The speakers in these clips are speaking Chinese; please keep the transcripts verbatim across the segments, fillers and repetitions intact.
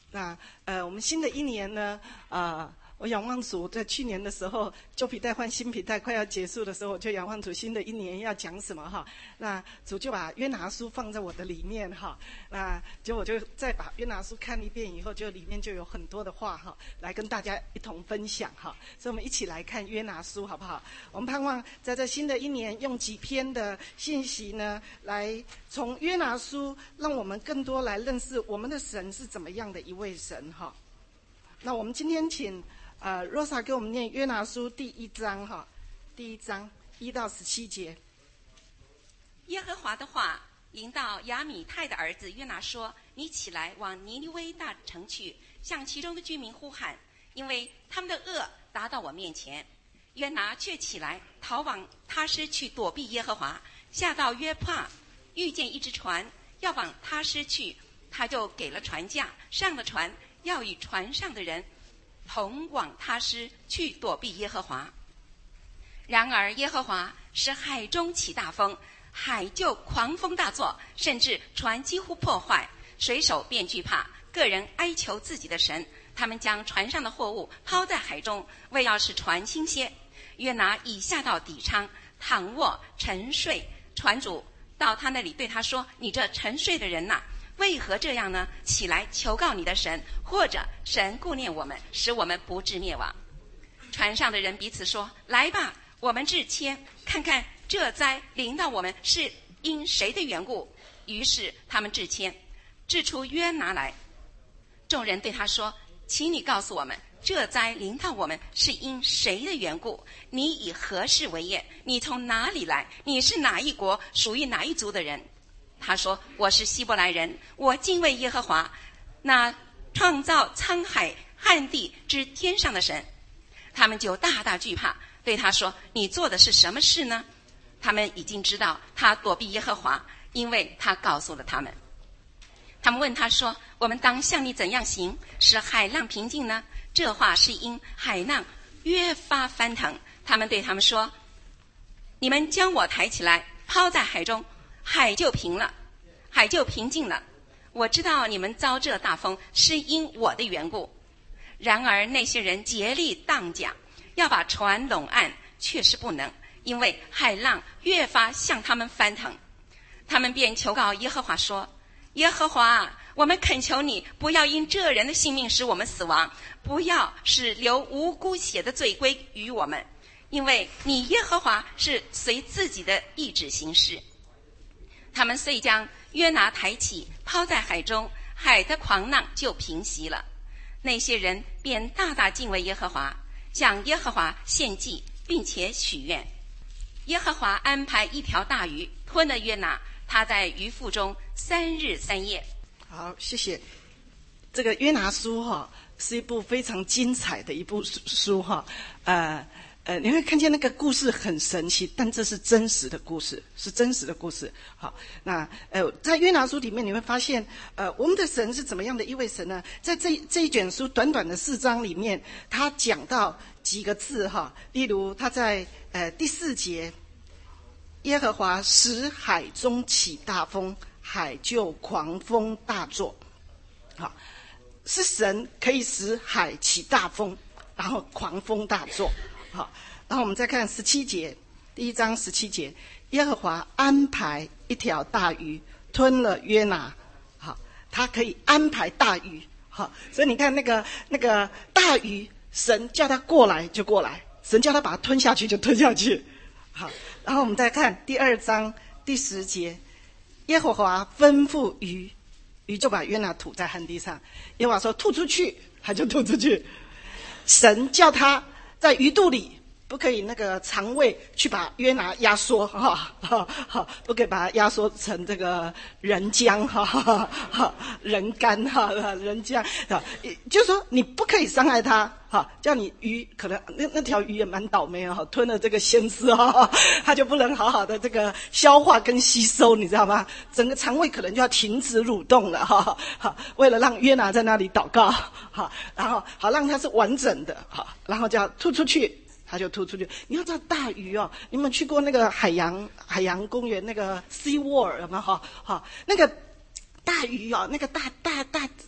那呃，我们新的一年呢，呃，我仰望主，在去年的时候，旧皮带换新皮带快要结束的时候，我就仰望主，新的一年要讲什么哈？那主就把约拿书放在我的里面哈。那结果我就再把约拿书看一遍以后，就里面就有很多的话哈，来跟大家一同分享哈。所以我们一起来看约拿书好不好？我们盼望在这新的一年，用几篇的信息呢，来从约拿书，让我们更多来认识我们的神是怎么样的一位神哈。那我们今天请呃 Rosa 给我们念约拿书第一章哈，第一章一到十七节。 耶和华的话临到亚米泰的儿子约拿说：你起来往尼尼微大城去，向其中的居民呼喊，因为他们的恶达到我面前。约拿却起来逃往他施去躲避耶和华，下到约帕，遇见一只船要往他施去，他就给了船价，上了船，要与船上的人同往他施去躲避耶和华。然而耶和华使海中起大风，海就狂风大作，甚至船几乎破坏，水手便惧怕，个人哀求自己的神。他们将船上的货物抛在海中，为要使船倾斜。约拿已下到底舱，躺卧沉睡。船主到他那里对他说：你这沉睡的人哪、啊，为何这样呢？起来求告你的神，或者神顾念我们，使我们不致灭亡。船上的人彼此说：来吧，我们致签，看看这灾临到我们是因谁的缘故。于是他们致签，致出约拿来。众人对他说：请你告诉我们，这灾临到我们是因谁的缘故？你以何事为业？你从哪里来？你是哪一国，属于哪一族的人？他说：我是希伯来人，我敬畏耶和华，那创造沧海旱地之天上的神。他们就大大惧怕，对他说：你做的是什么事呢？他们已经知道他躲避耶和华，因为他告诉了他们。他们问他说：我们当向你怎样行，使海浪平静呢？这话是因海浪越发翻腾。他们对他们说：你们将我抬起来，抛在海中，海就平了，海就平静了。我知道你们遭这大风是因我的缘故。然而那些人竭力荡桨，要把船拢岸，却是不能，因为海浪越发向他们翻腾。他们便求告耶和华说：耶和华，我们恳求你，不要因这人的性命使我们死亡，不要使流无辜血的罪归于我们，因为你耶和华是随自己的意志行事。他们遂将约拿抬起，抛在海中，海的狂浪就平息了。那些人便大大敬畏耶和华，向耶和华献祭，并且许愿。耶和华安排一条大鱼吞了约拿，他在鱼腹中三日三夜。 好，谢谢。这个约拿书哈，是一部非常精彩的一部书哈，呃呃，你会看见那个故事很神奇，但这是真实的故事，是真实的故事。好，那呃，在约拿书里面你会发现，呃，我们的神是怎么样的一位神呢？在这这一卷书短短的四章里面，他讲到几个字哈，例如他在呃第四节，耶和华使海中起大风，海就狂风大作。好，是神可以使海起大风，然后狂风大作。好，然后我们再看十七节，第一章十七节，耶和华安排一条大鱼吞了约拿。好，他可以安排大鱼。好，所以你看那个那个大鱼，神叫他过来就过来，神叫他把它吞下去就吞下去。好，然后我们再看第二章第十节，耶和华吩咐鱼，鱼就把约拿吐在旱地上。耶和华说吐出去，他就吐出去。神叫他在鱼肚里，不可以那个肠胃去把约拿压缩哈，哈哈，不可以把它压缩成这个人浆哈，哈哈，人干哈，人浆啊，就是说你不可以伤害它哈，叫你鱼可能那那条鱼也蛮倒霉哈，吞了这个鲜丝哈，它就不能好好的这个消化跟吸收，你知道吗？整个肠胃可能就要停止蠕动了哈，哈，为了让约拿在那里祷告哈，然后好让它是完整的哈，然后就要吐出去。他就吐出去。你要知道大鱼哦，你们去过那个海洋海洋公园那个 Sea World 有没有哈？哈，那个大鱼哦，那个大大大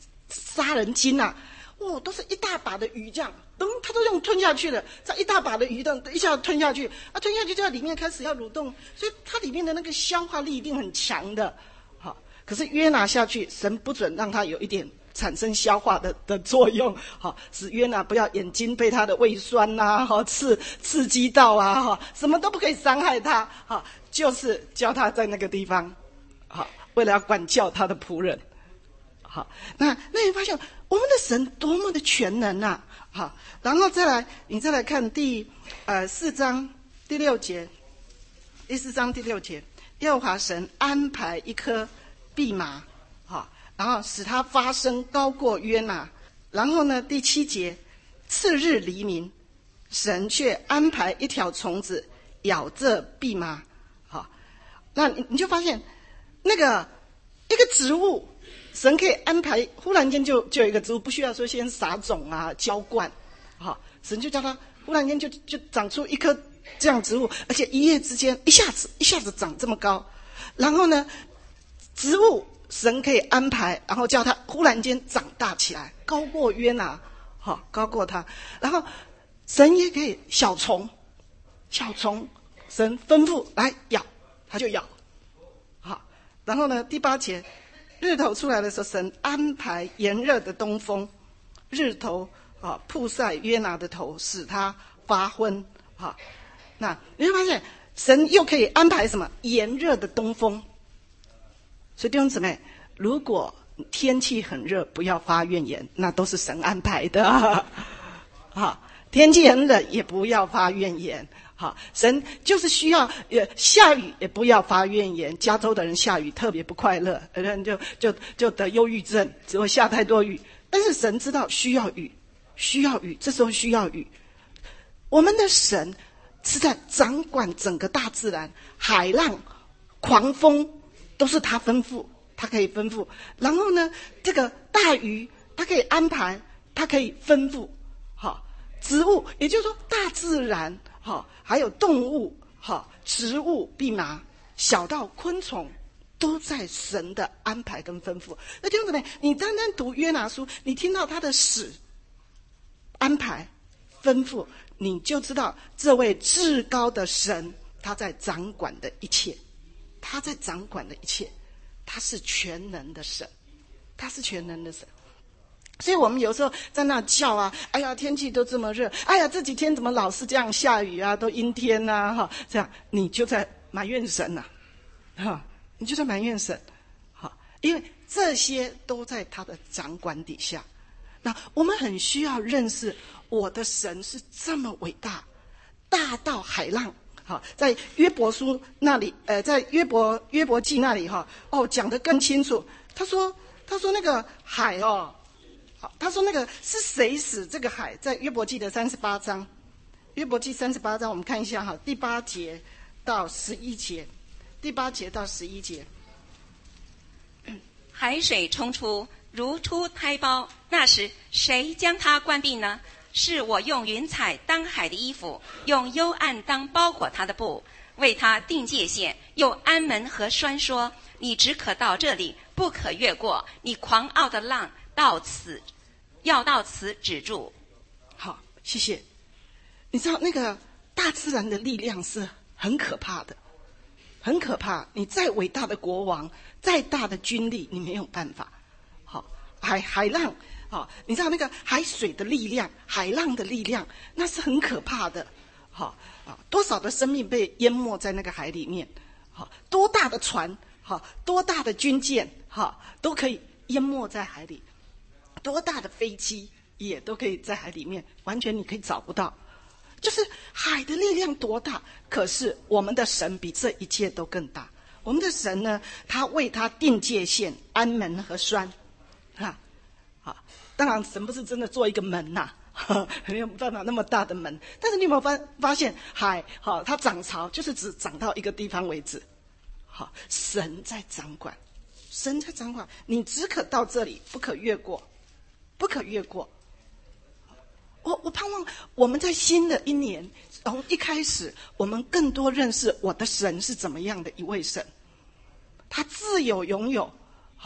杀人鲸啊，哇，都是一大把的鱼这样，噔，它都用吞下去了，这一大把的鱼等一下吞下去，啊，吞下去就在里面开始要蠕动，所以它里面的那个消化力一定很强的。好，可是约拿下去，神不准让它有一点产生消化的的作用，好，使约拿不要眼睛被他的胃酸呐、啊，刺刺激到啊，哈，什么都不可以伤害他，哈，就是叫他在那个地方，好，为了要管教他的仆人，好，那那你发现我们的神多么的全能啊，好，然后再来，你再来看第呃四章第六节，第四章第六节，耶和华神安排一颗蓖麻，好。然后使它发声高过约拿，然后呢，第七节，次日黎明，神却安排一条虫子咬这蓖麻，好，那你你就发现，那个一个植物，神可以安排，忽然间就就有一个植物，不需要说先撒种啊、浇灌，好，神就叫它忽然间就就长出一棵这样植物，而且一夜之间一下子一下子长这么高，然后呢，植物。神可以安排，然后叫他忽然间长大起来，高过约拿，好，高过他。然后神也可以小虫，小虫，神吩咐来咬，他就咬，好。然后呢，第八节，日头出来的时候，神安排炎热的东风，日头啊曝晒约拿的头，使他发昏，好。那你会发现，神又可以安排什么炎热的东风。所以弟兄姊妹，如果天气很热，不要发怨言，那都是神安排的。好，天气很冷也不要发怨言。好，神就是需要呃下雨也不要发怨言。加州的人下雨特别不快乐，人就就就得忧郁症，只会下太多雨。但是神知道需要雨，需要雨，这时候需要雨。我们的神是在掌管整个大自然，海浪、狂风。都是他吩咐，他可以吩咐。然后呢，这个大鱼，他可以安排，他可以吩咐。好，植物，也就是说大自然，好，还有动物，好，植物、蓖麻，小到昆虫，都在神的安排跟吩咐。那弟兄姊妹，你单单读约拿书，你听到他的使、安排、吩咐，你就知道这位至高的神，他在掌管的一切。他在掌管的一切，他是全能的神，他是全能的神。所以我们有时候在那叫啊，哎呀，天气都这么热，哎呀，这几天怎么老是这样下雨啊，都阴天啊，哈，这样你就在埋怨神呐、啊，哈，你就在埋怨神，好，因为这些都在他的掌管底下。那我们很需要认识我的神是这么伟大，大到海浪。好，在约伯书那里，呃，在约伯约伯记那里哈，哦，讲得更清楚。他说，他说那个海哦，好，他说那个是谁使这个海？在约伯记的三十八章，约伯记三十八章，我们看一下哈，第八节到十一节，第八节到十一节， 海水冲出，如出胎胞，那时谁将它关闭呢？是我用云彩当海的衣服，用幽暗当包裹它的布，为它定界限，又安门和栓说：你只可到这里，不可越过。你狂傲的浪到此，要到此止住。 好，谢谢。你知道那个大自然的力量是很可怕的，很可怕。你再伟大的国王，再大的军力，你没有办法。好，海海浪。好，你知道那个海水的力量，海浪的力量，那是很可怕的。好啊，多少的生命被淹没在那个海里面。好，多大的船，好，多大的军舰，好，都可以淹没在海里。多大的飞机也都可以在海里面，完全你可以找不到。就是海的力量多大，可是我们的神比这一切都更大。我们的神呢，他为他定界限、安门和栓，哈。好，当然神不是真的做一个门呐、啊，没有办法那么大的门。但是你有没有发发现海，好，它涨潮就是只涨到一个地方为止。好，神在掌管，神在掌管，你只可到这里，不可越过，不可越过。我我盼望我们在新的一年，从一开始，我们更多认识我的神是怎么样的一位神。他自有永有，好。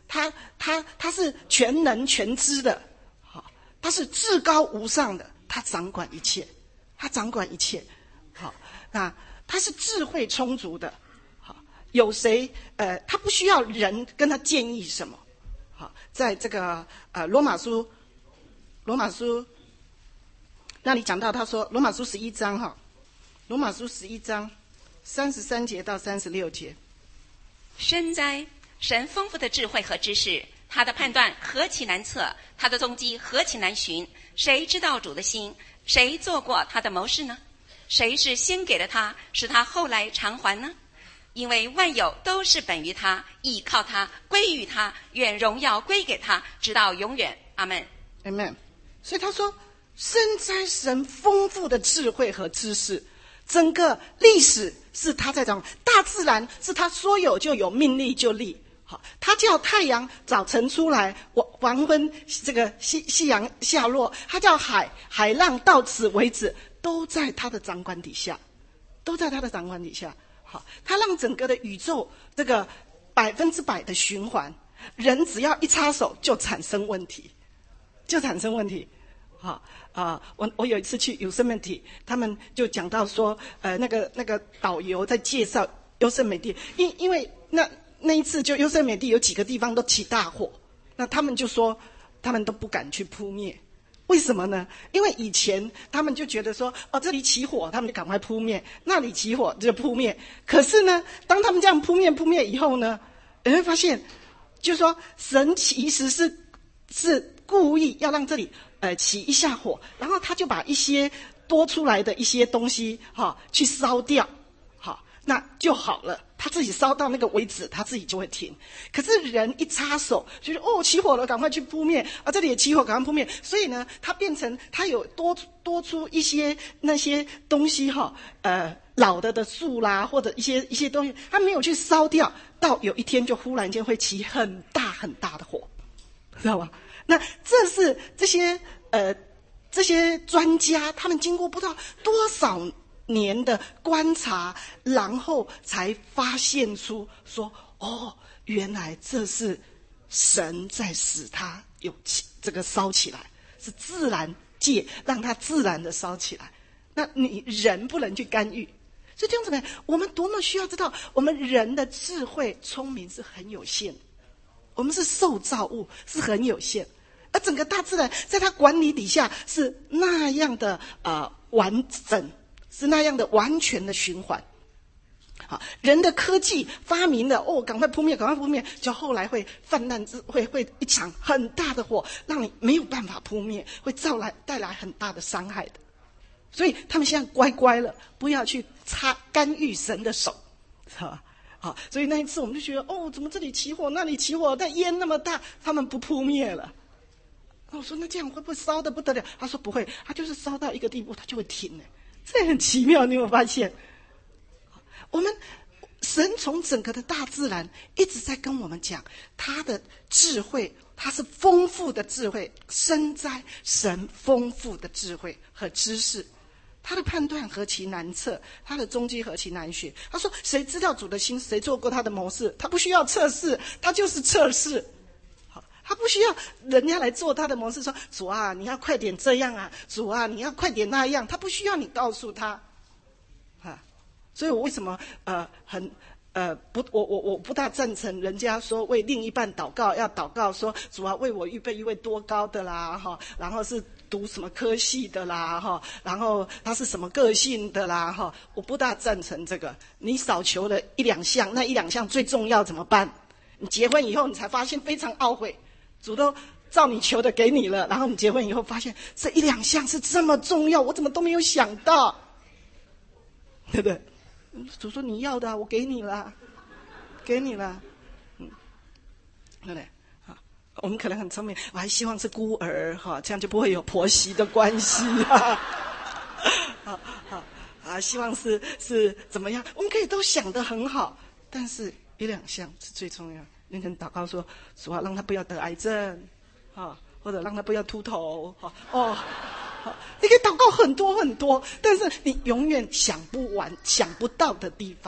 他他他是全能全知的，好，他是至高无上的，他掌管一切，他掌管一切，好，那他是智慧充足的，好，有谁呃，他不需要人跟他建议什么，好，在这个呃罗马书罗马书那里讲到，他说罗马书十一章哈，罗马书十一章三十三节到三十六节， 深哉，神丰富的智慧和知识，他的判断何其难测，他的踪迹何其难寻。谁知道主的心？谁做过他的谋士呢？谁是先给了他，使他后来偿还呢？因为万有都是本于他，倚靠他，归于他，愿荣耀归给他，直到永远。阿们。 阿们。所以他说，深哉神丰富的智慧和知识，整个历史是他在讲，大自然是他说有就有，命立就立。好，他叫太阳早晨出来，黄昏这个夕夕阳下落，他叫海海浪到此为止，都在他的掌管底下，都在他的掌管底下。好，他让整个的宇宙这个百分之百的循环，人只要一插手就产生问题，就产生问题。好啊、呃，我我有一次去优胜美地，他们就讲到说，呃，那个那个导游在介绍优胜美地，因因为那那一次就优胜美地有几个地方都起大火，那他们就说他们都不敢去扑灭，为什么呢？因为以前他们就觉得说，哦，这里起火，他们就赶快扑灭；那里起火就扑灭。可是呢，当他们这样扑灭扑灭以后呢，你会发现，就是说神其实是是故意要让这里。呃，起一下火，然后他就把一些多出来的一些东西，哈、哦，去烧掉，好，那就好了。他自己烧到那个为止，他自己就会停。可是人一插手，就是哦，起火了，赶快去扑灭啊！这里也起火，赶快扑灭。所以呢，它变成它有多多出一些那些东西，哈、哦，呃，老的的树啦，或者一些一些东西，它没有去烧掉，到有一天就忽然间会起很大很大的火，知道吧？那这是这些呃这些专家，他们经过不知道多少年的观察，然后才发现出说，哦，原来这是神在使它有这个烧起来，是自然界让它自然的烧起来。那你人不能去干预，所以这样子呢，我们多么需要知道，我们人的智慧聪明是很有限的。我们是受造物，是很有限，而整个大自然在他管理底下是那样的呃完整，是那样的完全的循环。好，人的科技发明了哦，赶快扑灭，赶快扑灭，就后来会泛滥之会会一场很大的火，让你没有办法扑灭，会造来带来很大的伤害的。所以他们现在乖乖了，不要去插干预神的手，是吧？好，所以那一次我们就觉得，哦，怎么这里起火，那里起火，但烟那么大，他们不扑灭了。我说那这样会不会烧得不得了？他说不会，他就是烧到一个地步，他就会停了。这很奇妙，你有没有发现？我们神从整个的大自然一直在跟我们讲他的智慧，他是丰富的智慧，深哉神丰富的智慧和知识。他的判断何其难测，他的踪迹何其难寻。他说谁知道主的心，谁做过他的谋士？他不需要测试，他就是测试。好，他不需要人家来做他的谋士，说主啊你要快点这样啊，主啊你要快点那样，他不需要你告诉他。啊，所以我为什么呃很呃不我我我不大赞成人家说为另一半祷告，要祷告说主啊为我预备一位多高的啦哈，然后是读什么科系的啦哈，然后他是什么个性的啦哈，我不大赞成这个。你少求了一两项，那一两项最重要怎么办？你结婚以后你才发现非常懊悔，主都照你求的给你了，然后你结婚以后发现这一两项是这么重要，我怎么都没有想到，对不对？主说你要的、啊、我给你了，给你了，嗯，对不对？我们可能很聪明，我还希望是孤儿哈，这样就不会有婆媳的关系啊。好好啊，希望是是怎么样？我们可以都想得很好，但是一两项是最重要。你可能祷告说，主啊，让他不要得癌症，哈，或者让他不要秃头，哈哦。好，你可以祷告很多很多，但是你永远想不完、想不到的地方，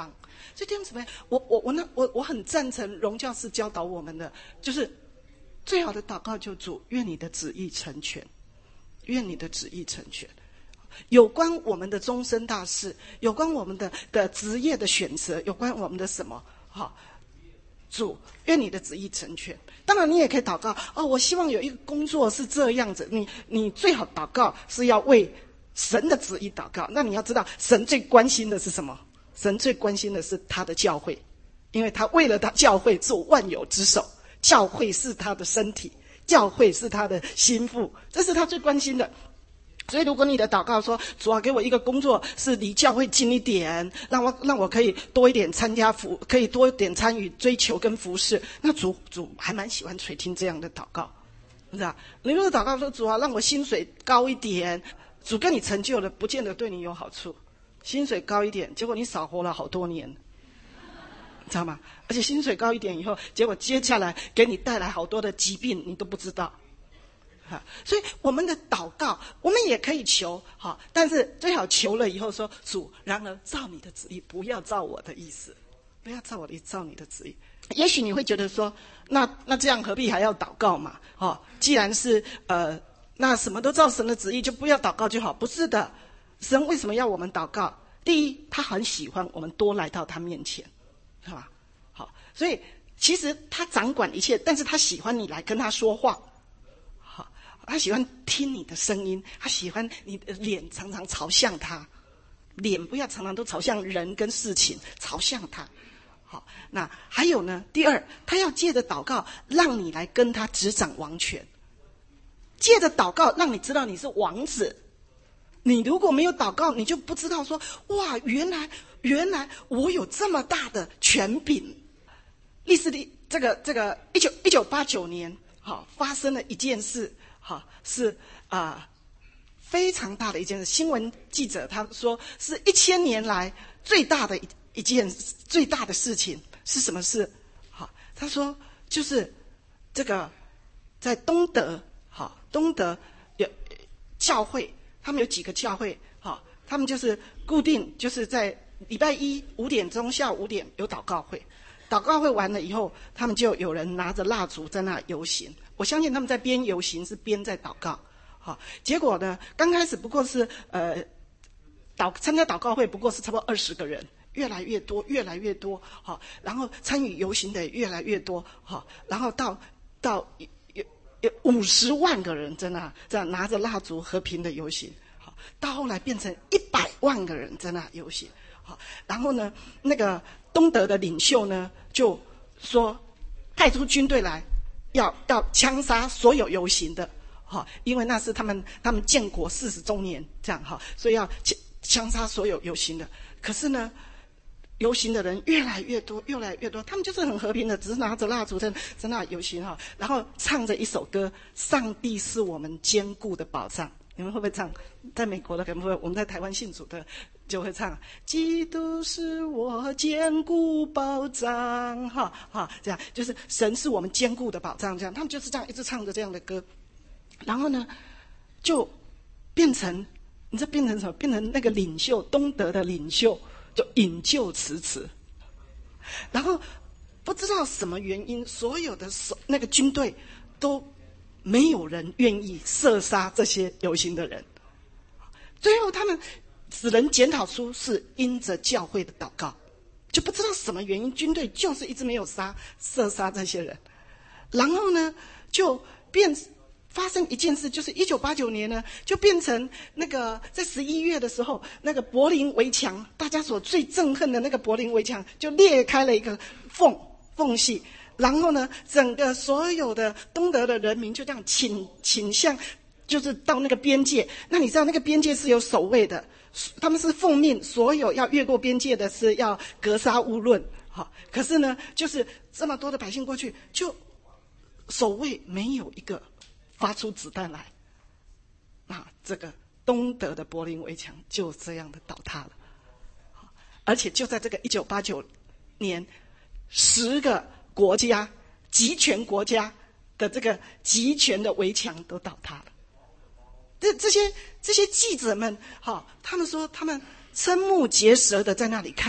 所以弟兄姊妹，我我我那我我很赞成荣教师教导我们的，就是最好的祷告就主，愿你的旨意成全，愿你的旨意成全。有关我们的终身大事，有关我们的的职业的选择，有关我们的什么？好，主，愿你的旨意成全。当然，你也可以祷告哦，我希望有一个工作是这样子。你你最好祷告是要为神的旨意祷告。那你要知道，神最关心的是什么？神最关心的是他的教会，因为他为了他教会做万有之首，教会是他的身体，教会是他的心腹，这是他最关心的。所以如果你的祷告说，主啊，给我一个工作是离教会近一点，让我让我可以多一点参加服，可以多一点参与追求跟服事，那主主还蛮喜欢垂听这样的祷告，是吧？你如果祷告说，主啊，让我薪水高一点，主跟你成就了，不见得对你有好处。薪水高一点，结果你少活了好多年，知道吗？而且薪水高一点以后，结果接下来给你带来好多的疾病，你都不知道。所以我们的祷告，我们也可以求，好，但是最好求了以后说，主，然而照你的旨意，不要照我的意思，不要照我的意思，照你的旨意。也许你会觉得说，那那这样何必还要祷告嘛？哦，既然是呃，那什么都照神的旨意，就不要祷告就好。不是的，神为什么要我们祷告？第一，他很喜欢我们多来到他面前，是吧？好，所以其实他掌管一切，但是他喜欢你来跟他说话。他喜欢听你的声音，他喜欢你的脸常常朝向他，脸不要常常都朝向人跟事情，朝向他。好，那还有呢？第二，他要借着祷告让你来跟他执掌王权，借着祷告让你知道你是王子。你如果没有祷告，你就不知道说，哇，原来原来我有这么大的权柄。历史里这个这个一九一九八九年，好，发生了一件事。好，是啊、呃，非常大的一件事。新闻记者他说，是一千年来最大的一一件最大的事情是什么事？好，他说就是这个在东德，好，东德有教会，他们有几个教会，好，他们就是固定就是在礼拜一五点钟下午五点有祷告会，祷告会完了以后，他们就有人拿着蜡烛在那游行。我相信他们在边游行是边在祷告，好，结果呢，刚开始不过是呃，祷参加祷告会不过是差不多二十个人，越来越多，越来越多，好，然后参与游行的也越来越多，好，然后到到有有五十万个人在那这样拿着蜡烛和平的游行，好，到后来变成一百万个人在那游行，好，然后呢，那个东德的领袖呢就说派出军队来。要要枪杀所有游行的，哈，因为那是他们他们建国四十周年，这样哈，所以要枪杀所有游行的。可是呢，游行的人越来越多，越来越多，他们就是很和平的，只是拿着蜡烛在在那游行哈，然后唱着一首歌：“上帝是我们坚固的保障。”你们会不会唱？在美国的可能会，我们在台湾信主的就会唱：“基督是我坚固保障。”哈哈，这样就是神是我们坚固的保障。这样，他们就是这样一直唱着这样的歌，然后呢，就变成，你这变成什么？变成那个领袖，东德的领袖就引咎辞职，然后不知道什么原因，所有的那个军队都。没有人愿意射杀这些游行的人，最后他们只能检讨出是因着教会的祷告，就不知道什么原因，军队就是一直没有杀射杀这些人，然后呢，就变发生一件事，就是一九八九年呢，就变成那个在十一月的时候，那个柏林围墙，大家所最憎恨的那个柏林围墙，就裂开了一个缝缝隙。然后呢，整个所有的东德的人民就这样倾倾向，就是到那个边界。那你知道那个边界是有守卫的，他们是奉命，所有要越过边界的是要格杀勿论。好，可是呢，就是这么多的百姓过去，就守卫没有一个发出子弹来，那这个东德的柏林围墙就这样的倒塌了。而且就在这个一九八九年，十个。国家集权国家的这个集权的围墙都倒塌了。这这些这些记者们，好，他们说他们瞠目结舌的在那里看，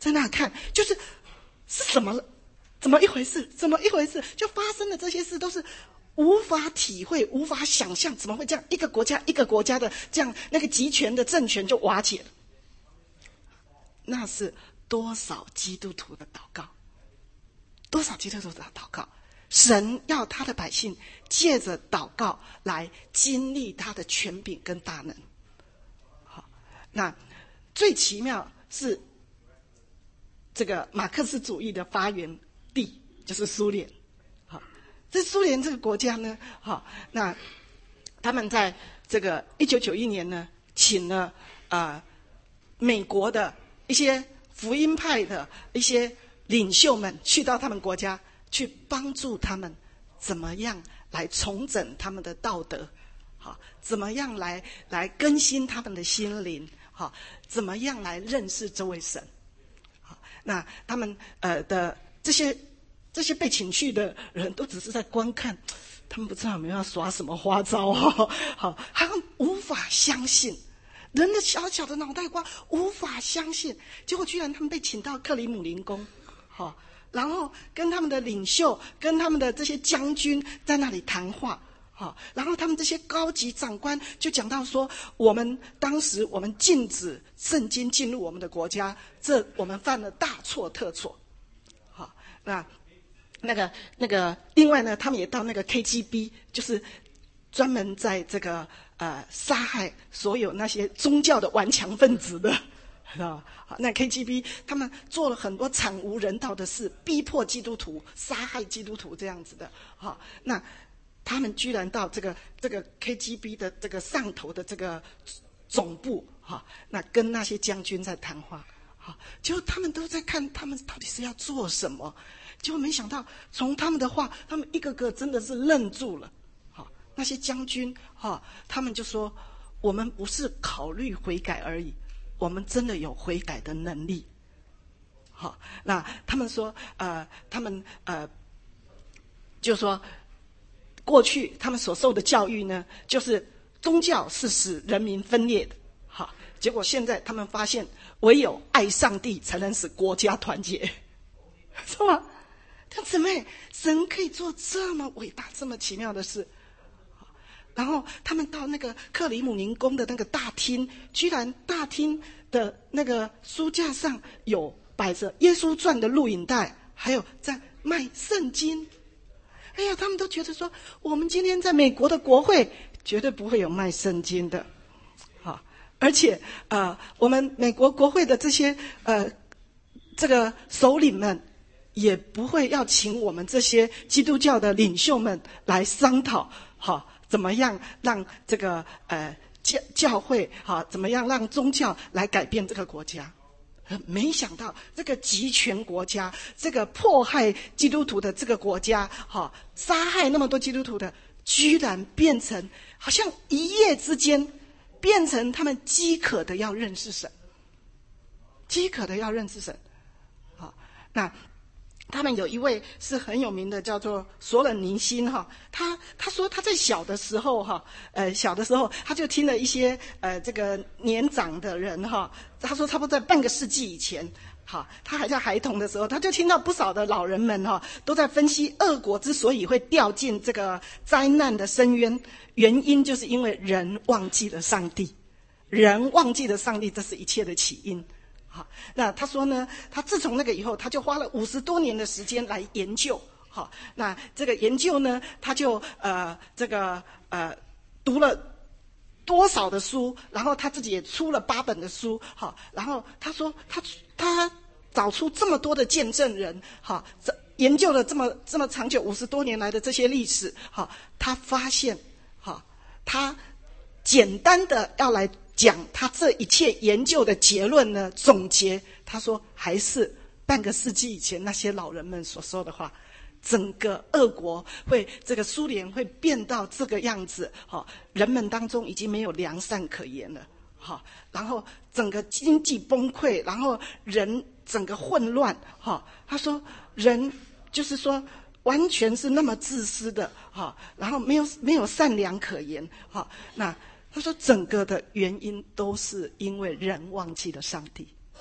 在那看，就是是怎么了？怎么一回事？怎么一回事？就发生的这些事都是无法体会、无法想象，怎么会这样？一个国家一个国家的这样，那个集权的政权就瓦解了。那是多少基督徒的祷告？多少基督徒的祷告？神要他的百姓借着祷告来经历他的权柄跟大能。好，那最奇妙是这个马克思主义的发源地就是苏联。好，这苏联这个国家呢，好，那他们在这个一九九一年呢，请了呃美国的一些福音派的一些领袖们去到他们国家，去帮助他们怎么样来重整他们的道德，好，怎么样来来更新他们的心灵，好，怎么样来认识这位神。好，那他们呃的这些这些被请去的人都只是在观看，他们不知道有没有要耍什么花招，好，好，他们无法相信。人的小小的脑袋瓜无法相信，结果居然他们被请到克里姆林宫，好，然后跟他们的领袖、跟他们的这些将军在那里谈话，好，然后他们这些高级长官就讲到说，我们当时我们禁止圣经进入我们的国家，这我们犯了大错特错，好，那那个那个另外呢，他们也到那个 K G B， 就是专门在这个呃杀害所有那些宗教的顽强分子的，啊，那 K G B 他们做了很多惨无人道的事，逼迫基督徒、杀害基督徒这样子的，好，那他们居然到这个这个 K G B 的这个上头的这个总部，哈，那跟那些将军在谈话，好，结果他们都在看他们到底是要做什么，结果没想到从他们的话，他们一个个真的是愣住了。那些将军哈，他们就说，我们不是考虑悔改而已，我们真的有悔改的能力。好，那他们说，呃，他们呃，就说，过去他们所受的教育呢，就是宗教是使人民分裂的。好，结果现在他们发现，唯有爱上帝才能使国家团结，是吧？他姊妹，神可以做这么伟大、这么奇妙的事。然后他们到那个克里姆林宫的那个大厅，居然大厅的那个书架上有摆着《耶稣传》的录影带，还有在卖圣经。哎呀，他们都觉得说，我们今天在美国的国会绝对不会有卖圣经的，好，而且呃，我们美国国会的这些呃这个首领们也不会要请我们这些基督教的领袖们来商讨，好。怎么样让这个呃教教会好？怎么样让宗教来改变这个国家？没想到这个集权国家，这个迫害基督徒的这个国家，好，杀害那么多基督徒的，居然变成好像一夜之间变成他们饥渴的要认识神，饥渴的要认识神。好，那。他们有一位是很有名的，叫做索冷尼辛哈。他他说他在小的时候哈，呃小的时候他就听了一些呃这个年长的人哈，他说差不多在半个世纪以前，哈，他还在孩童的时候，他就听到不少的老人们哈都在分析俄国之所以会掉进这个灾难的深渊，原因就是因为人忘记了上帝，人忘记了上帝，这是一切的起因。好，那他说呢，他自从那个以后，他就花了五十多年的时间来研究。好，那这个研究呢，他就呃这个呃读了多少的书，然后他自己也出了八本的书。好，然后他说他他找出这么多的见证人，好，研究了这么这么长久五十多年来的这些历史，好，他发现，好，他简单的要来。讲他这一切研究的结论呢，总结他说还是半个世纪以前那些老人们所说的话，整个俄国会这个苏联会变到这个样子，好，人们当中已经没有良善可言了，好，然后整个经济崩溃，然后人整个混乱，好，他说人就是说完全是那么自私的，好，然后没有没有善良可言，好，那。他说整个的原因都是因为人忘记了上帝，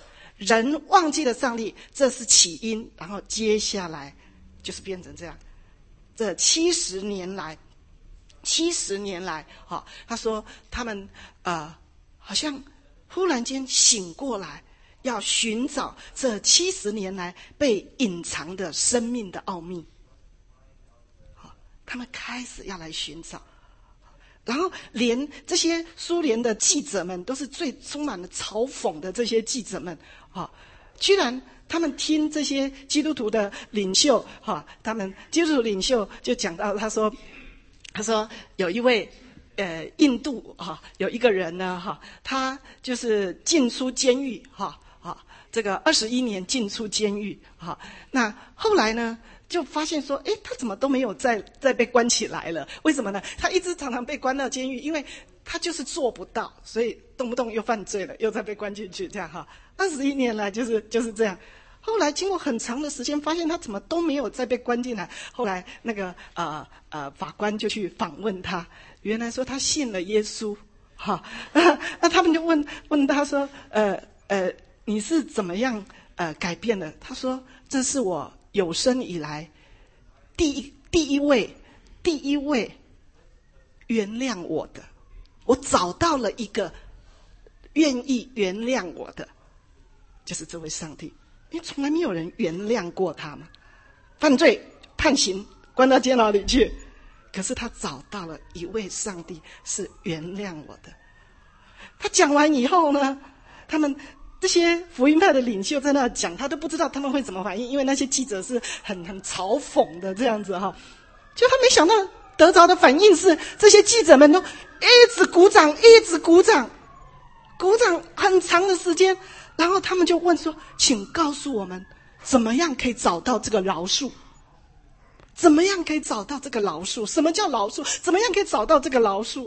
人忘记了上帝，这是起因，然后接下来就是变成这样。这七十年来，七十年来，哈、哦，他说他们呃，好像忽然间醒过来，要寻找这七十年来被隐藏的生命的奥秘。好、哦，他们开始要来寻找。然后连这些苏联的记者们都是最充满了嘲讽的这些记者们，哈、哦，居然他们听这些基督徒的领袖，哈、哦，他们基督徒领袖就讲到，他说，他说有一位呃印度哈、哦、有一个人呢哈、哦，他就是进出监狱哈啊、哦，这个二十一年进出监狱哈、哦，那后来呢？就发现说，诶，他怎么都没有再再被关起来了？为什么呢？他一直常常被关到监狱，因为他就是做不到，所以动不动又犯罪了，又再被关进去，这样哈。二十一年来就是就是这样。后来经过很长的时间，发现他怎么都没有再被关进来。后来那个呃呃法官就去访问他，原来说他信了耶稣，哈。那他们就问问他说，呃呃，你是怎么样呃改变的？他说，这是我有生以来第一第一位第一位原谅我的，我找到了一个愿意原谅我的，就是这位上帝。因为从来没有人原谅过他嘛，犯罪判刑关到监牢里去，可是他找到了一位上帝是原谅我的。他讲完以后呢，他们这些福音派的领袖在那讲，他都不知道他们会怎么反应，因为那些记者是很很嘲讽的这样子哈。就他没想到得着的反应是，这些记者们都一直鼓掌，一直鼓掌，鼓掌很长的时间。然后他们就问说：“请告诉我们，怎么样可以找到这个饶恕？怎么样可以找到这个饶恕？什么叫饶恕？怎么样可以找到这个饶恕？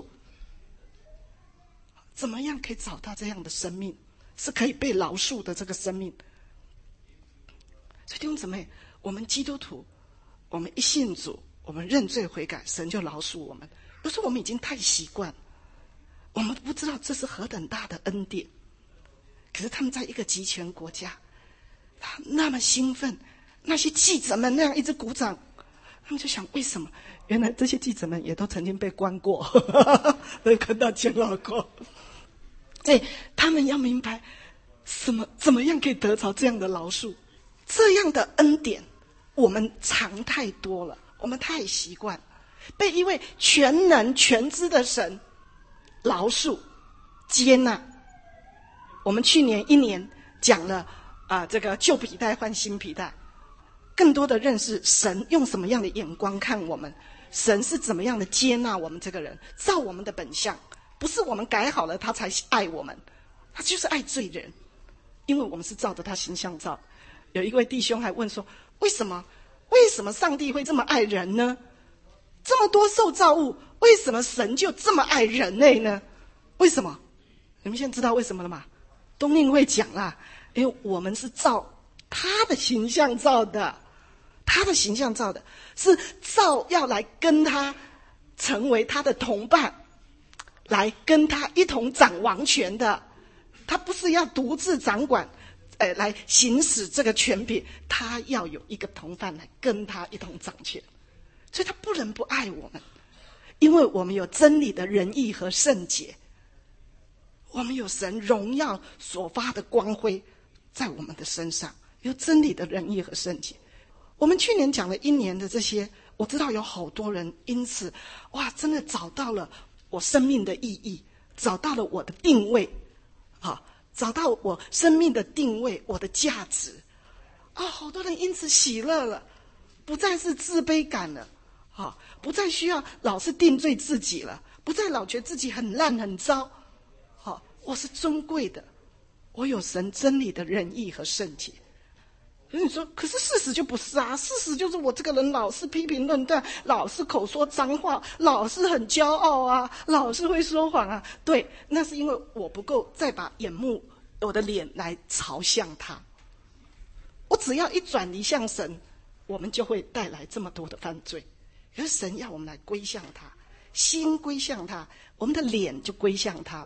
怎么样可以找到这样的生命？”是可以被饶恕的这个生命。所以弟兄姊妹，我们基督徒，我们一信主，我们认罪悔改，神就饶恕我们。有时候我们已经太习惯，我们不知道这是何等大的恩典。可是他们在一个极权国家，他那么兴奋，那些记者们那样一直鼓掌，他们就想为什么？原来这些记者们也都曾经被关过，被关到监牢过。所以他们要明白，什么怎么样可以得着这样的饶恕，这样的恩典，我们尝太多了，我们太习惯被一位全能全知的神饶恕接纳。我们去年一年讲了啊、呃，这个旧皮带换新皮带，更多的认识神用什么样的眼光看我们，神是怎么样的接纳我们这个人，照我们的本相。不是我们改好了他才爱我们，他就是爱罪人，因为我们是照着他形象造。有一位弟兄还问说，为什么为什么上帝会这么爱人呢？这么多受造物，为什么神就这么爱人类呢？为什么？你们现在知道为什么了吗？冬令会讲啦，因为我们是照他的形象造的，他的形象造的，是照要来跟他成为他的同伴，来跟他一同掌王权的。他不是要独自掌管，呃，来行使这个权柄，他要有一个同伴来跟他一同掌权。所以他不能不爱我们，因为我们有真理的仁义和圣洁，我们有神荣耀所发的光辉在我们的身上，有真理的仁义和圣洁。我们去年讲了一年的这些，我知道有好多人因此哇，真的找到了我生命的意义，找到了我的定位，啊，找到我生命的定位，我的价值啊，好多人因此喜乐了，不再是自卑感了，啊，不再需要老是定罪自己了，不再老觉得自己很烂很糟，啊，我是尊贵的，我有神真理的仁义和圣洁。可是你说，可是事实就不是啊！事实就是我这个人老是批评论断，老是口说脏话，老是很骄傲啊，老是会说谎啊。对，那是因为我不够再把眼目、我的脸来朝向他。我只要一转离向神，我们就会带来这么多的犯罪。可是神要我们来归向他，心归向他，我们的脸就归向他了。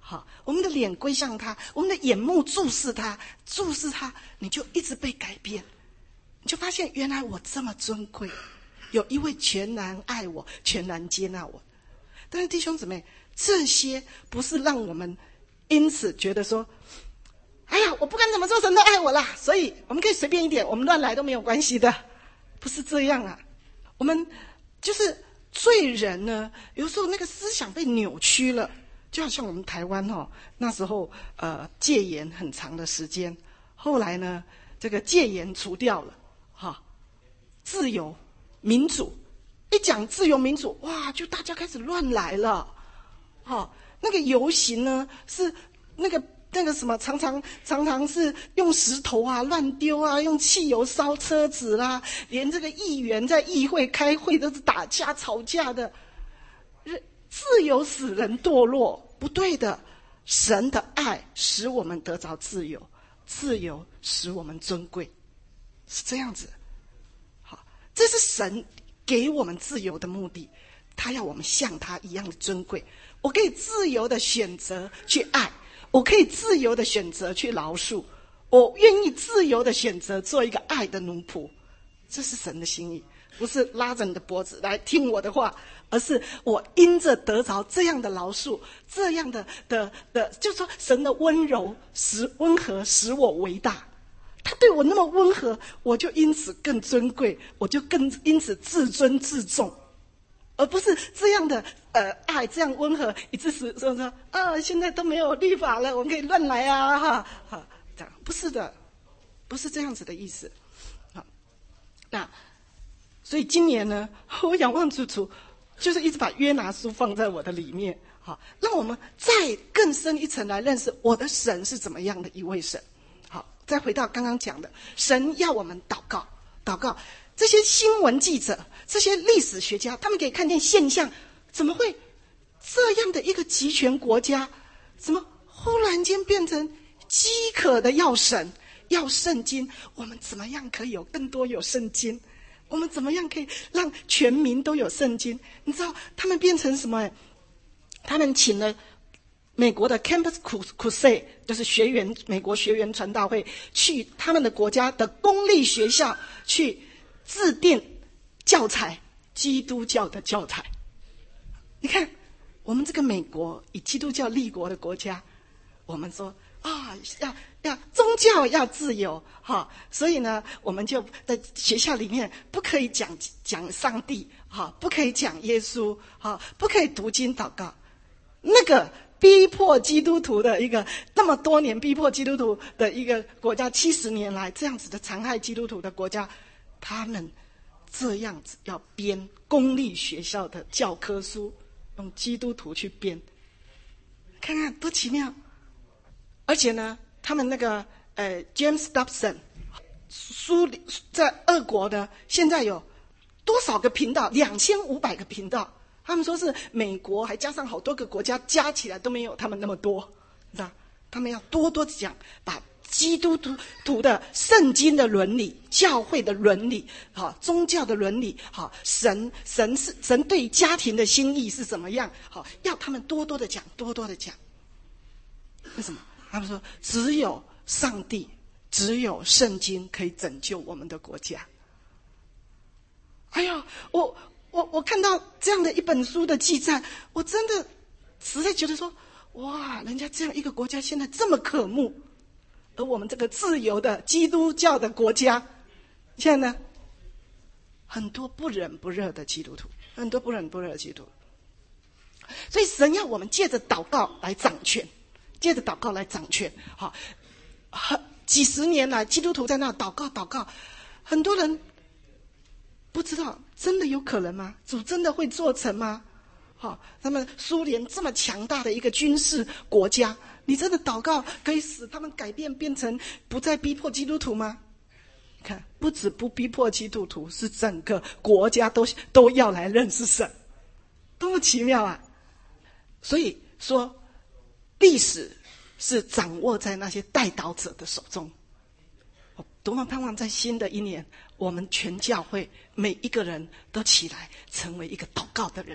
好，我们的脸归向他，我们的眼目注视他，注视他，你就一直被改变，你就发现原来我这么尊贵，有一位全然爱我、全然接纳我。但是弟兄姊妹，这些不是让我们因此觉得说，哎呀，我不管怎么做，神都爱我啦，所以我们可以随便一点，我们乱来都没有关系的，不是这样啊。我们就是罪人呢，有时候那个思想被扭曲了，就好像我们台湾哦，那时候呃戒严很长的时间，后来呢这个戒严除掉了，哈、哦，自由民主，一讲自由民主，哇，就大家开始乱来了，好、哦，那个游行呢是那个那个什么，常常常常是用石头啊乱丢啊，用汽油烧车子啦，连这个议员在议会开会都是打架吵架的。自由使人堕落，不对的。神的爱使我们得着自由，自由使我们尊贵，是这样子。好，这是神给我们自由的目的，他要我们像他一样的尊贵。我可以自由的选择去爱，我可以自由的选择去饶恕，我愿意自由的选择做一个爱的奴仆，这是神的心意。不是拉着你的脖子来听我的话，而是我因着得着这样的饶恕，这样的的的，就是说神的温柔使温和使我为大。他对我那么温和，我就因此更尊贵，我就更因此自尊自重，而不是这样的呃爱这样温和，以致使说说啊，现在都没有律法了，我们可以乱来啊哈哈，这样不是的，不是这样子的意思。好，那。所以今年呢，我仰望主主，就是一直把约拿书放在我的里面，好，让我们再更深一层来认识我的神是怎么样的一位神。好，再回到刚刚讲的，神要我们祷告，祷告。这些新闻记者、这些历史学家，他们可以看见现象，怎么会这样的一个集权国家，怎么忽然间变成饥渴的要神、要圣经？我们怎么样可以有更多有圣经？我们怎么样可以让全民都有圣经？你知道他们变成什么？他们请了美国的 Campus Crusade， 就是学园美国学园传道会，去他们的国家的公立学校去制定教材，基督教的教材。你看，我们这个美国以基督教立国的国家，我们说啊，要要宗教要自由，哈，所以呢，我们就在学校里面不可以讲讲上帝，哈，不可以讲耶稣，哈，不可以读经祷告。那个逼迫基督徒的一个那么多年逼迫基督徒的一个国家，七十年来这样子的残害基督徒的国家，他们这样子要编公立学校的教科书，用基督徒去编，看看多奇妙。而且呢，他们那个呃 James Dobson 苏在俄国呢，现在有多少个频道？两千五百个频道。他们说是美国还加上好多个国家加起来都没有他们那么多，知道？他们要多多讲，把基督徒的圣经的伦理、教会的伦理、好宗教的伦理、好神神是神对家庭的心意是怎么样？好，要他们多多的讲，多多的讲。为什么？他们说只有上帝，只有圣经可以拯救我们的国家。哎呀，我我我看到这样的一本书的记载，我真的实在觉得说，哇，人家这样一个国家现在这么渴慕，而我们这个自由的基督教的国家，现在呢，很多不冷不热的基督徒，很多不冷不热的基督徒。所以神要我们借着祷告来掌权。借着祷告来掌权，好，几十年来，基督徒在那祷告祷告，很多人不知道，真的有可能吗？主真的会做成吗？好，他们苏联这么强大的一个军事国家，你真的祷告可以使他们改变，变成不再逼迫基督徒吗？看，不止不逼迫基督徒，是整个国家都都要来认识神，多么奇妙啊！所以说。历史是掌握在那些代祷者的手中。我多么盼望在新的一年，我们全教会每一个人都起来成为一个祷告的人，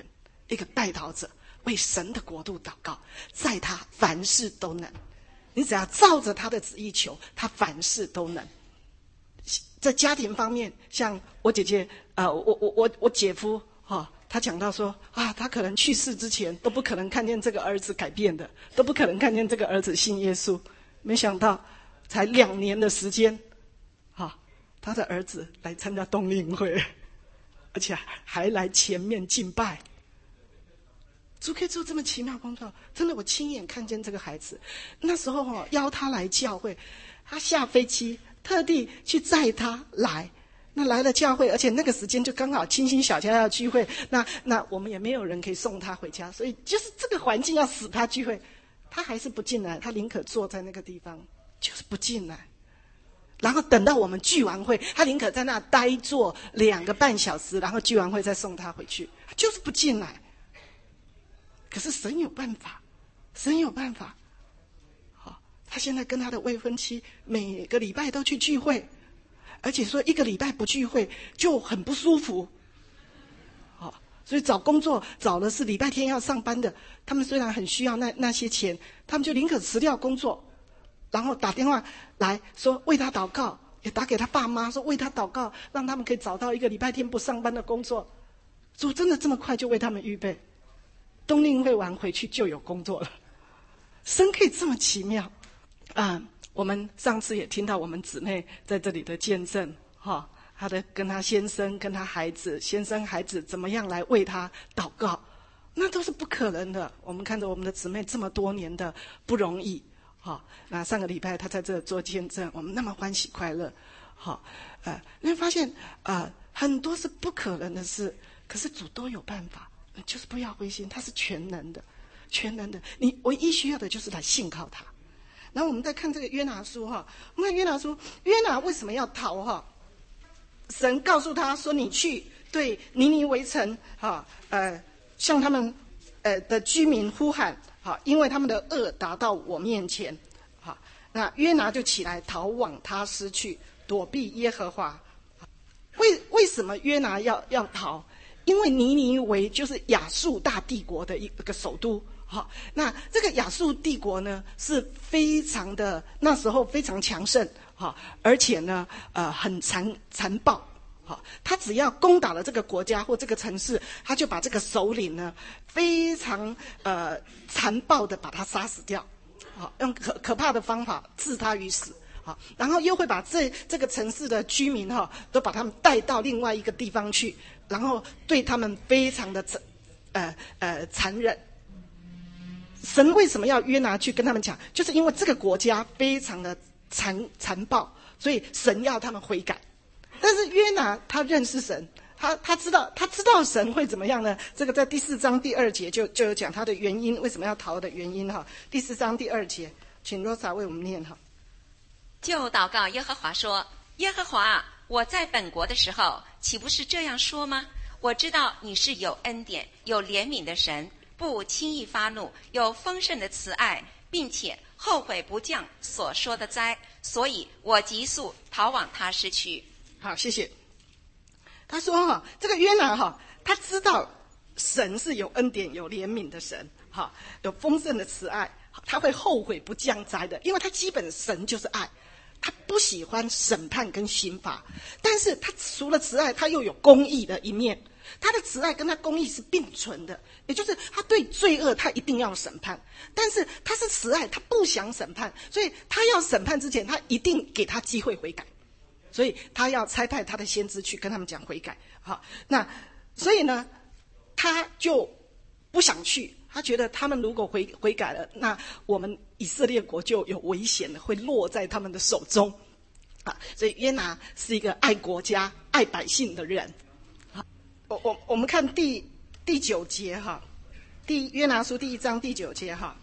一个代祷者，为神的国度祷告，在他凡事都能。你只要照着他的旨意求，他凡事都能。在家庭方面，像我姐姐，呃，我我我我姐夫哈、哦，他讲到说啊，他可能去世之前都不可能看见这个儿子改变的，都不可能看见这个儿子信耶稣。没想到才两年的时间，哈、哦，他的儿子来参加冬令会，而且还来前面敬拜。主可以做这么奇妙工作，真的，我亲眼看见这个孩子。那时候哈，邀他来教会，他下飞机特地去载他来。那来了教会，而且那个时间就刚好清新小家要聚会，那那我们也没有人可以送他回家，所以就是这个环境要使他聚会，他还是不进来，他宁可坐在那个地方，就是不进来。然后等到我们聚完会，他宁可在那呆坐两个半小时，然后聚完会再送他回去，他就是不进来。可是神有办法，神有办法。好，他现在跟他的未婚妻每个礼拜都去聚会，而且说一个礼拜不聚会就很不舒服。好，所以找工作找的是礼拜天要上班的，他们虽然很需要那那些钱，他们就宁可辞掉工作，然后打电话来说为他祷告，也打给他爸妈说为他祷告，让他们可以找到一个礼拜天不上班的工作。主真的这么快就为他们预备。冬令会完回去就有工作了，神可以这么奇妙啊！我们上次也听到我们姊妹在这里的见证，哈、哦，她的跟她先生、跟她孩子、先生孩子怎么样来为她祷告，那都是不可能的。我们看着我们的姊妹这么多年的不容易，哈、哦，那上个礼拜她在这做见证，我们那么欢喜快乐，好、哦，呃，你会发现啊、呃，很多是不可能的事，可是主都有办法。就是不要灰心，他是全能的，全能的。你唯一需要的就是来信靠他。然后我们再看这个约拿书哈，我们看约拿书，约拿为什么要逃哈？神告诉他说：“你去对尼尼微城哈，呃，向他们呃的居民呼喊哈，因为他们的恶达到我面前。”好，那约拿就起来逃往他施去，躲避耶和华。为为什么约拿要要逃？因为尼尼微就是亚述大帝国的一个首都，好，那这个亚述帝国呢是非常的那时候非常强盛，好，而且呢呃很残残暴，好，他只要攻打了这个国家或这个城市，他就把这个首领呢非常呃残暴的把他杀死掉，好，用可可怕的方法置他于死。好，然后又会把这这个城市的居民哈、哦，都把他们带到另外一个地方去，然后对他们非常的呃呃残忍。神为什么要约拿去跟他们讲？就是因为这个国家非常的残残暴，所以神要他们悔改。但是约拿他认识神，他他知道他知道神会怎么样呢？这个在第四章第二节就就有讲他的原因，为什么要逃的原因哈。第四章第二节，请 Rosa 为我们念哈。 就祷告耶和华说：“耶和华，我在本国的时候，岂不是这样说吗？我知道你是有恩典、有怜悯的神，不轻易发怒，有丰盛的慈爱，并且后悔不降所说的灾，所以我急速逃往他施去。” 好，谢谢。他说哈，这个约拿哈，他知道神是有恩典、有怜悯的神，哈，有丰盛的慈爱，他会后悔不降灾的，因为他基本神就是爱。他不喜欢审判跟刑罚，但是他除了慈爱，他又有公义的一面。他的慈爱跟他公义是并存的，也就是他对罪恶他一定要审判，但是他是慈爱，他不想审判，所以他要审判之前，他一定给他机会悔改，所以他要差派他的先知去跟他们讲悔改。好，那所以呢，他就不想去。他觉得他们如果悔悔改了，那我们以色列国就有危险了，会落在他们的手中，啊，所以约拿是一个爱国家、爱百姓的人。好，我我我们看第第九节哈，第约拿书第一章第九节哈，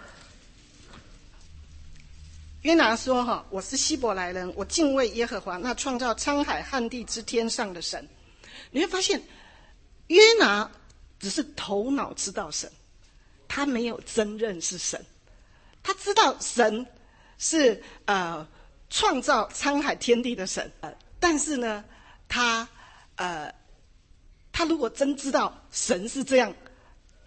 约拿说哈，我是希伯来人，我敬畏耶和华，那创造沧海旱地之天上的神。你会发现，约拿只是头脑知道神。他没有真认识神，他知道神是呃创造沧海天地的神，呃，但是呢，他呃他如果真知道神是这样，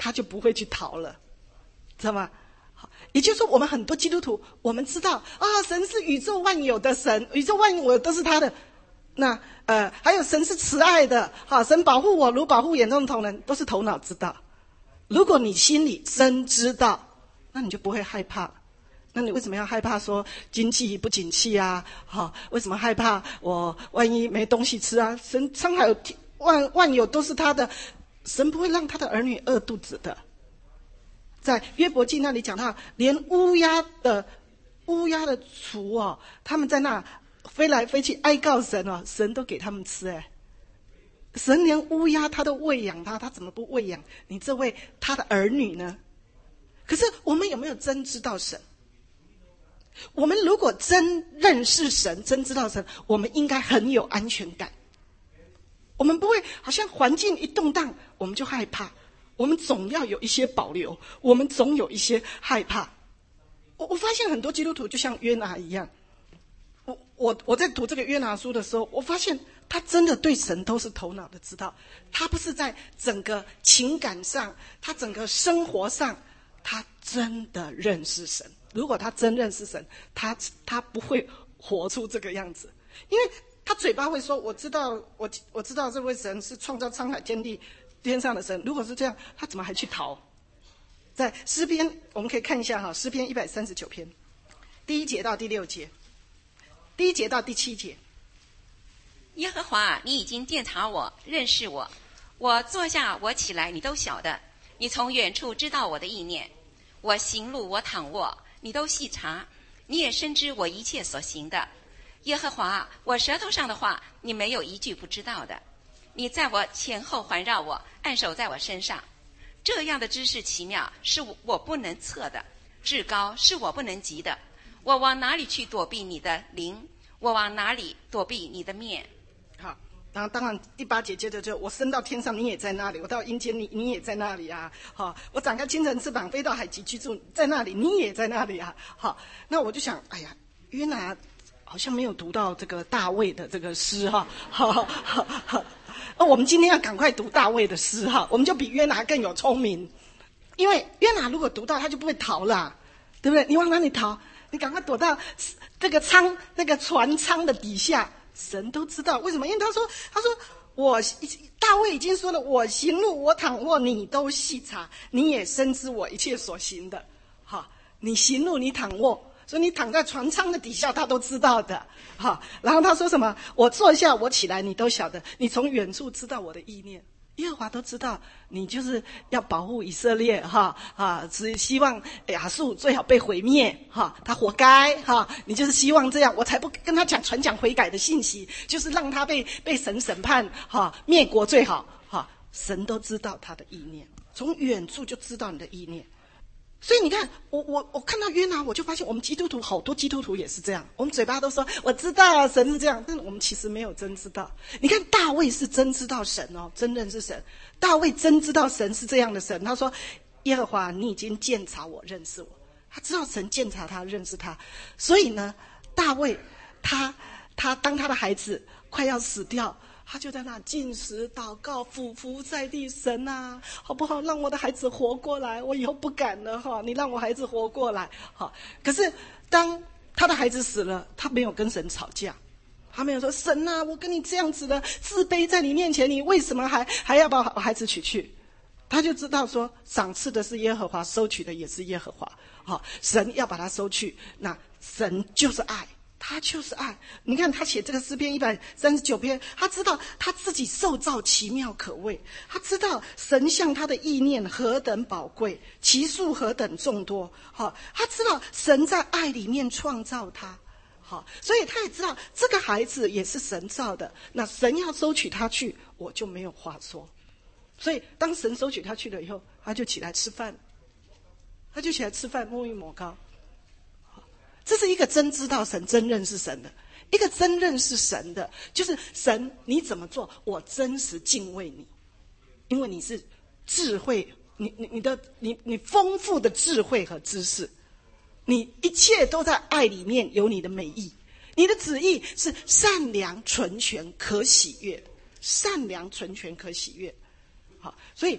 他就不会去逃了，知道吗？好，也就是说，我们很多基督徒，我们知道啊，神是宇宙万有的神，宇宙万有都是他的。那呃，还有神是慈爱的，好，神保护我如保护眼中的瞳人，都是头脑知道。如果你心里真知道，那你就不会害怕。那你为什么要害怕说经济不景气啊？好，为什么害怕我万一没东西吃啊？神沧海有万万有都是他的，神不会让他的儿女饿肚子的。在约伯记那里讲到，连乌鸦的乌鸦的雏哦，他们在那飞来飞去哀告神哦，神都给他们吃哎。神连乌鸦他都喂养他，他怎么不喂养你这位他的儿女呢？可是我们有没有真知道神？我们如果真认识神，真知道神，我们应该很有安全感。我们不会好像环境一动荡，我们就害怕。我们总要有一些保留，我们总有一些害怕。我我发现很多基督徒就像约拿一样，我我我在读这个约拿书的时候，我发现他真的对神都是头脑的知道，他不是在整个情感上，他整个生活上，他真的认识神。如果他真认识神，他他不会活出这个样子，因为他嘴巴会说我知道我我知道这位神是创造沧海天地天上的神。如果是这样，他怎么还去逃？在诗篇我们可以看一下哈，诗篇一百三十九篇第一节到第六节，第一节到第七节。 耶和华，你已经鉴察我，认识我，我坐下我起来，你都晓得。你从远处知道我的意念，我行路我躺卧，你都细察，你也深知我一切所行的。耶和华，我舌头上的话，你没有一句不知道的。你在我前后环绕我，按手在我身上。这样的知识奇妙，是我不能测的，至高是我不能及的。我往哪里去躲避你的灵？我往哪里躲避你的面？ 好，然后当然第八节接着就，我升到天上，你也在那里；我到阴间，你你也在那里啊。好，我展开清晨翅膀，飞到海极居住，在那里，你也在那里啊。好，那我就想，哎呀，约拿好像没有读到这个大卫的这个诗哈。好好好好，那我们今天要赶快读大卫的诗哈，我们就比约拿更有聪明。因为约拿如果读到，他就不会逃了，对不对？你往哪里逃？你赶快躲到这个舱那个船舱的底下。神都知道为什么？因为他说他说我大卫已经说了，我行路我躺卧，你都细察，你也深知我一切所行的。好，你行路你躺卧，所以你躺在船舱的底下，他都知道的。好，然后他说什么？我坐下我起来，你都晓得，你从远处知道我的意念。耶和华都知道，你就是要保护以色列哈啊，只希望亚述最好被毁灭哈，他活该哈，你就是希望这样，我才不跟他讲传讲悔改的信息，就是让他被被神审判哈，灭国最好哈。神都知道他的意念，从远处就知道你的意念。所以你看，我我我看到约拿，我就发现我们基督徒好多基督徒也是这样，我们嘴巴都说我知道神是这样，但是我们其实没有真知道。你看大卫是真知道神哦，真认识神。大卫真知道神是这样的神，他说耶和华，你已经鉴察我，认识我。他知道神鉴察他，认识他。所以呢，大卫他他当他的孩子快要死掉，他就在那禁食祷告，俯伏在地，神啊，好不好让我的孩子活过来，我以后不敢了哈，你让我孩子活过来。好，可是当他的孩子死了，他没有跟神吵架，他没有说神啊，我跟你这样子的自卑在你面前，你为什么还还要把我孩子娶去？他就知道说，赏赐的是耶和华，收取的也是耶和华。好，神要把他收去，那神就是爱，他就是爱。你看他写这个诗篇一百三十九篇，他知道他自己受造奇妙可畏，他知道神向他的意念何等宝贵，其数何等众多。好，他知道神在爱里面创造他。好，所以他也知道这个孩子也是神造的，那神要收取他去，我就没有话说。所以当神收取他去了以后，他就起来吃饭，他就起来吃饭，沐浴抹膏。这是一个真知道神、真认识神的，一个真认识神的，就是神你怎么做，我真实敬畏你，因为你是智慧，你你你的你你丰富的智慧和知识，你一切都在爱里面有你的美意，你的旨意是善良、纯全、可喜悦，善良、纯全、可喜悦。好，所以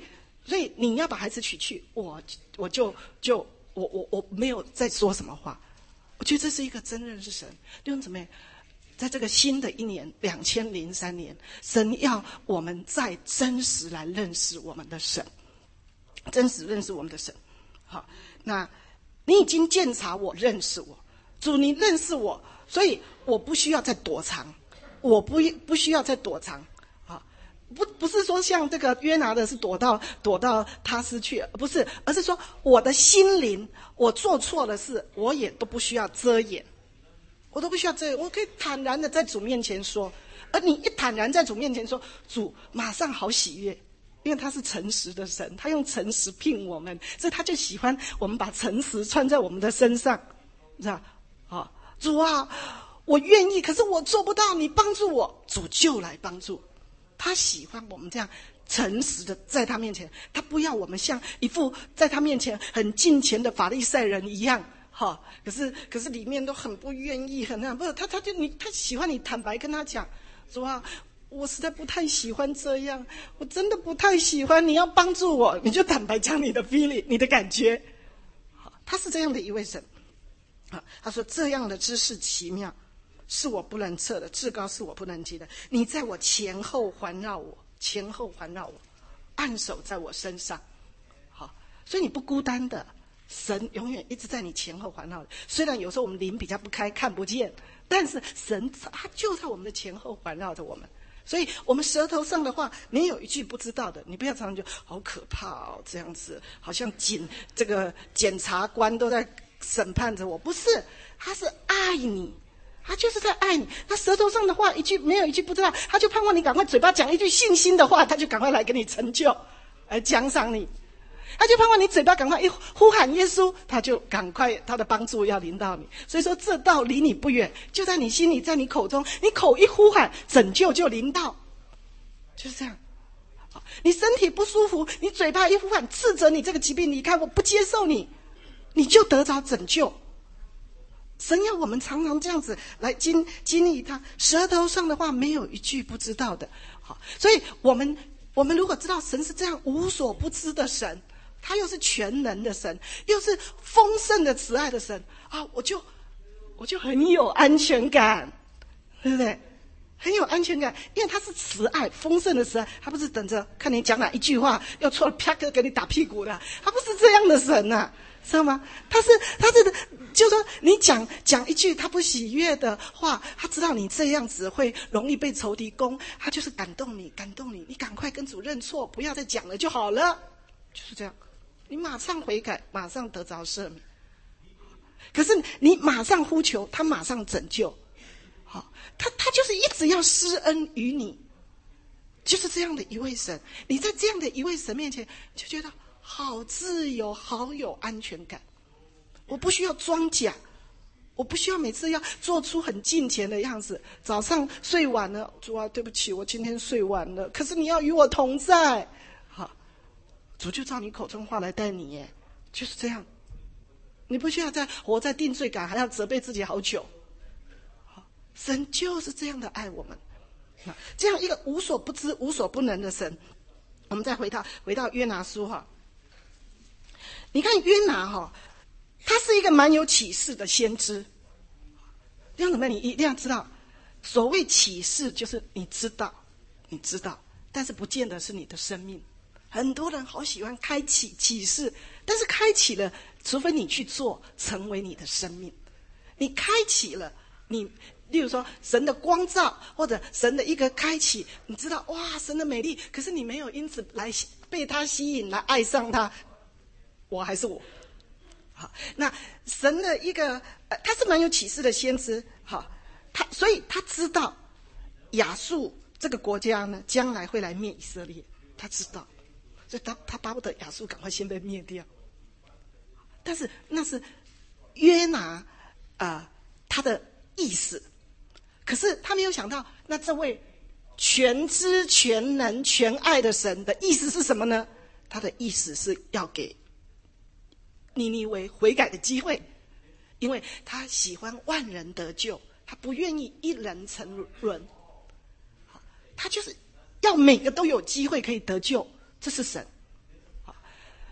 所以你要把孩子娶去，我我就就我我我没有再说什么话。我觉得这是一个真认识神。弟兄姊妹，在这个新的一年两千零三年，神要我们再真实来认识我们的神，真实认识我们的神。好，那你已经鉴察我，认识我，主你认识我，所以我不需要再躲藏，我不不需要再躲藏。不不是说像这个约拿的是躲到躲到他失去，不是，而是说我的心灵，我做错了事，我也都不需要遮掩，我都不需要遮掩，我可以坦然的在主面前说。而你一坦然在主面前说，主马上好喜悦，因为他是诚实的神，他用诚实聘我们，所以他就喜欢我们把诚实穿在我们的身上，知道？啊，主啊，我愿意，可是我做不到，你帮助我，主就来帮助。他喜欢我们这样诚实的在他面前，他不要我们像一副在他面前很敬虔的法利赛人一样，哈，可是可是里面都很不愿意，很那样，不是他他就你他喜欢你坦白跟他讲，说啊，我实在不太喜欢这样，我真的不太喜欢，你要帮助我，你就坦白讲你的 feeling， 你的感觉。好，他是这样的一位神。啊，他说这样的知识奇妙，是我不能测的，至高是我不能及的。你在我前后环绕我，前后环绕我，按手在我身上。好，所以你不孤单的，神永远一直在你前后环绕的。虽然有时候我们灵比较不开，看不见，但是神他就在我们的前后环绕着我们。所以我们舌头上的话，没有一句不知道的。你不要常常就好可怕哦，这样子好像检这个检察官都在审判着我，不是，他是爱你。他就是在爱你，他舌头上的话一句没有一句不知道，他就盼望你赶快嘴巴讲一句信心的话，他就赶快来给你成就，来奖赏你。他就盼望你嘴巴赶快一呼喊耶稣，他就赶快他的帮助要临到你。所以说这道离你不远，就在你心里，在你口中，你口一呼喊，拯救就临到，就是这样。你身体不舒服，你嘴巴一呼喊，斥责你这个疾病离开我，不接受你，你就得着拯救。神要我们常常这样子来经经历他，舌头上的话没有一句不知道的。好，所以我们我们如果知道神是这样无所不知的神，他又是全能的神，又是丰盛的慈爱的神啊，我就我就很有安全感，对不对？很有安全感，因为他是慈爱丰盛的慈爱，他不是等着看你讲哪一句话要错了啪给你打屁股的，他不是这样的神啊，知道吗？他是他是就是说你讲讲一句他不喜悦的话，他知道你这样子会容易被仇敌攻，他就是感动你感动你，你赶快跟主认错，不要再讲了就好了，就是这样，你马上悔改，马上得着赦免。可是你马上呼求，他马上拯救。好，他他就是一直要施恩于你，就是这样的一位神。你在这样的一位神面前，就觉得好自由，好有安全感。我不需要装假，我不需要每次要做出很敬虔的样子。早上睡晚了，主啊，对不起，我今天睡晚了。可是你要与我同在，好，主就照你口中话来带你耶，就是这样。你不需要再活在定罪感，还要责备自己好久。神就是这样的爱我们，这样一个无所不知无所不能的神。我们再回到回到约拿书哈，你看约拿哈，他是一个蛮有启示的先知。弟兄姊妹，你一定要知道，所谓启示就是你知道你知道但是不见得是你的生命。很多人好喜欢开启启示，但是开启了，除非你去做，成为你的生命。你开启了，你例如说神的光照，或者神的一个开启，你知道哇，神的美丽，可是你没有因此来被他吸引，来爱上他，我还是我。好，那神的一个呃，他是蛮有启示的先知，好，他所以他知道亚述这个国家呢，将来会来灭以色列，他知道，所以他他巴不得亚述赶快先被灭掉。但是那是约拿啊、呃，他的意思。可是他没有想到，那这位全知全能全爱的神的意思是什么呢？他的意思是要给尼尼微悔改的机会，因为他喜欢万人得救，他不愿意一人沉沦，他就是要每个都有机会可以得救，这是神。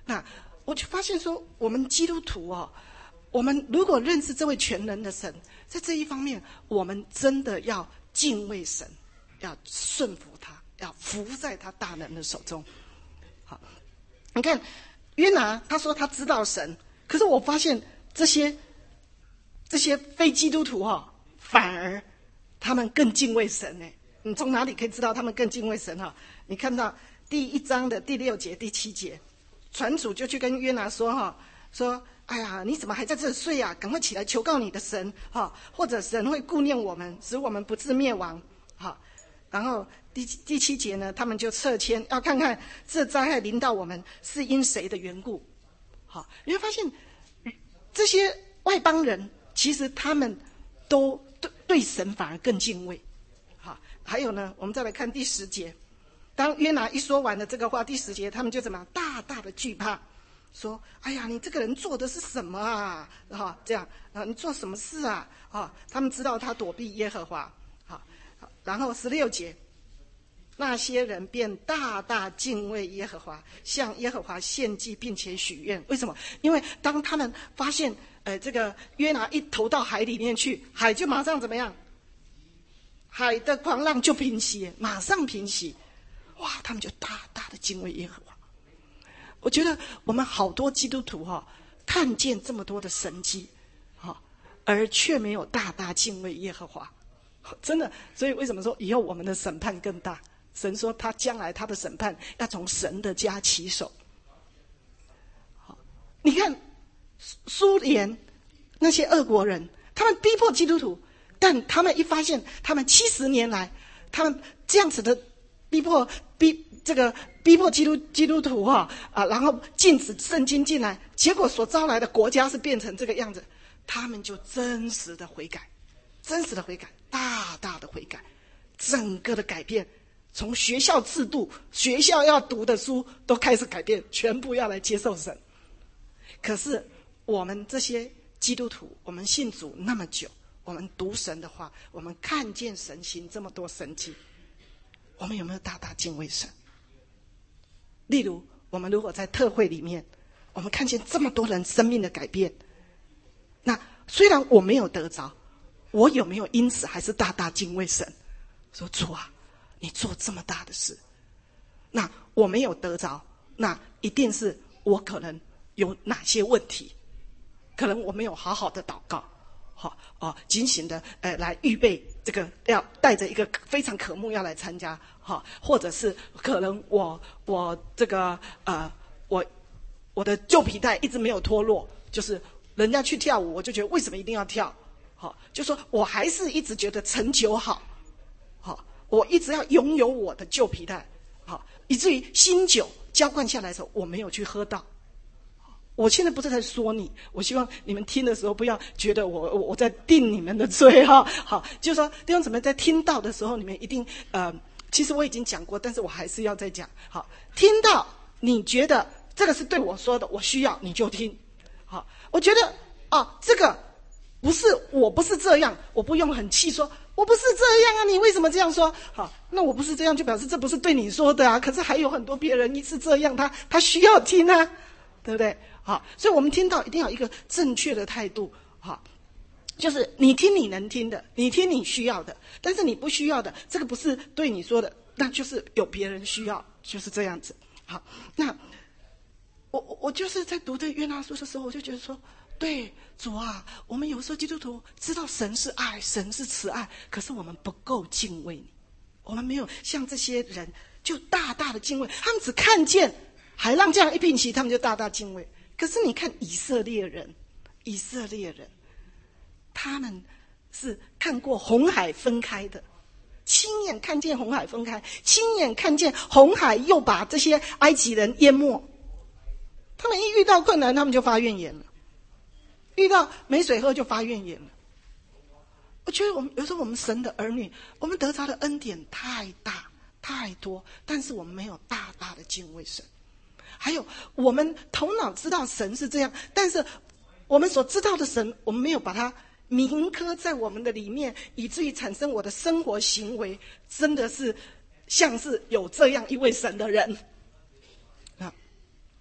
那我就发现说，我们基督徒哦，我们如果认识这位全能的神，在这一方面，我们真的要敬畏神，要顺服他，要服在他大能的手中。好，你看约拿他说他知道神，可是我发现这些这些非基督徒哈、哦，反而他们更敬畏神呢。你从哪里可以知道他们更敬畏神哈？你看到第一章的第六节、第七节，船主就去跟约拿说哈，说：“哎呀，你怎么还在这里睡啊？赶快起来求告你的神哈，或者神会顾念我们，使我们不致灭亡。”哈，然后第第七节呢，他们就撤迁，要看看这灾害临到我们是因谁的缘故。好，你会发现这些外邦人其实他们都对对神反而更敬畏。好，还有呢，我们再来看第十节。当约拿一说完了这个话，第十节他们就怎么样？大大的惧怕，说：“哎呀，你这个人做的是什么啊？哈，这样啊，你做什么事啊？啊，他们知道他躲避耶和华。好，然后十六节，那些人便大大敬畏耶和华，向耶和华献祭，并且许愿。为什么？因为当他们发现，呃，这个约拿一投到海里面去，海就马上怎么样？海的狂浪就平息，马上平息。”哇！他们就大大的敬畏耶和华。我觉得我们好多基督徒哈、哦，看见这么多的神迹，哈、哦，而却没有大大敬畏耶和华，真的。所以为什么说以后我们的审判更大？神说他将来他的审判要从神的家起手。好，你看苏联那些俄国人，他们逼迫基督徒，但他们一发现，他们七十年来，他们这样子的。逼迫逼这个逼迫基督基督徒哈 啊, 啊，然后禁止圣经进来，结果所招来的国家是变成这个样子，他们就真实的悔改，真实的悔改，大大的悔改，整个的改变，从学校制度、学校要读的书都开始改变，全部要来接受神。可是我们这些基督徒，我们信主那么久，我们读神的话，我们看见神行这么多神迹。我们有没有大大敬畏神？例如，我们如果在特会里面，我们看见这么多人生命的改变，那虽然我没有得着，我有没有因此还是大大敬畏神？说主啊，你做这么大的事，那我没有得着，那一定是我可能有哪些问题？可能我没有好好的祷告。好哦，警醒的呃来预备这个，要带着一个非常渴慕要来参加，好，或者是可能我我这个呃我我的旧皮带一直没有脱落，就是人家去跳舞，我就觉得为什么一定要跳？好，就说我还是一直觉得陈酒好，好，我一直要拥有我的旧皮带，好，以至于新酒浇灌下来的时候，我没有去喝到。我现在不是在说你，我希望你们听的时候不要觉得我我在定你们的罪哈。好，就是说弟兄姊妹在听到的时候，你们一定呃，其实我已经讲过，但是我还是要再讲。好，听到你觉得这个是对我说的，我需要你就听。好，我觉得哦，这个不是我不是这样，我不用很气说我不是这样啊，你为什么这样说？好，那我不是这样就表示这不是对你说的啊。可是还有很多别人是这样，他他需要听啊，对不对？好，所以我们听到一定要有一个正确的态度，好，就是你听你能听的，你听你需要的，但是你不需要的，这个不是对你说的，那就是有别人需要，就是这样子。好，那我我我就是在读这约拿书的时候，我就觉得说，对主啊，我们有时候基督徒知道神是爱，神是慈爱，可是我们不够敬畏你，我们没有像这些人就大大的敬畏，他们只看见海浪这样一平息，他们就大大敬畏。可是你看以色列人，以色列人，他们是看过红海分开的，亲眼看见红海分开，亲眼看见红海又把这些埃及人淹没。他们一遇到困难，他们就发怨言了；遇到没水喝就发怨言了。我觉得我们有时候我们神的儿女，我们得着的恩典太大太多，但是我们没有大大的敬畏神。还有我们头脑知道神是这样，但是我们所知道的神，我们没有把它铭刻在我们的里面，以至于产生我的生活行为真的是像是有这样一位神的人啊。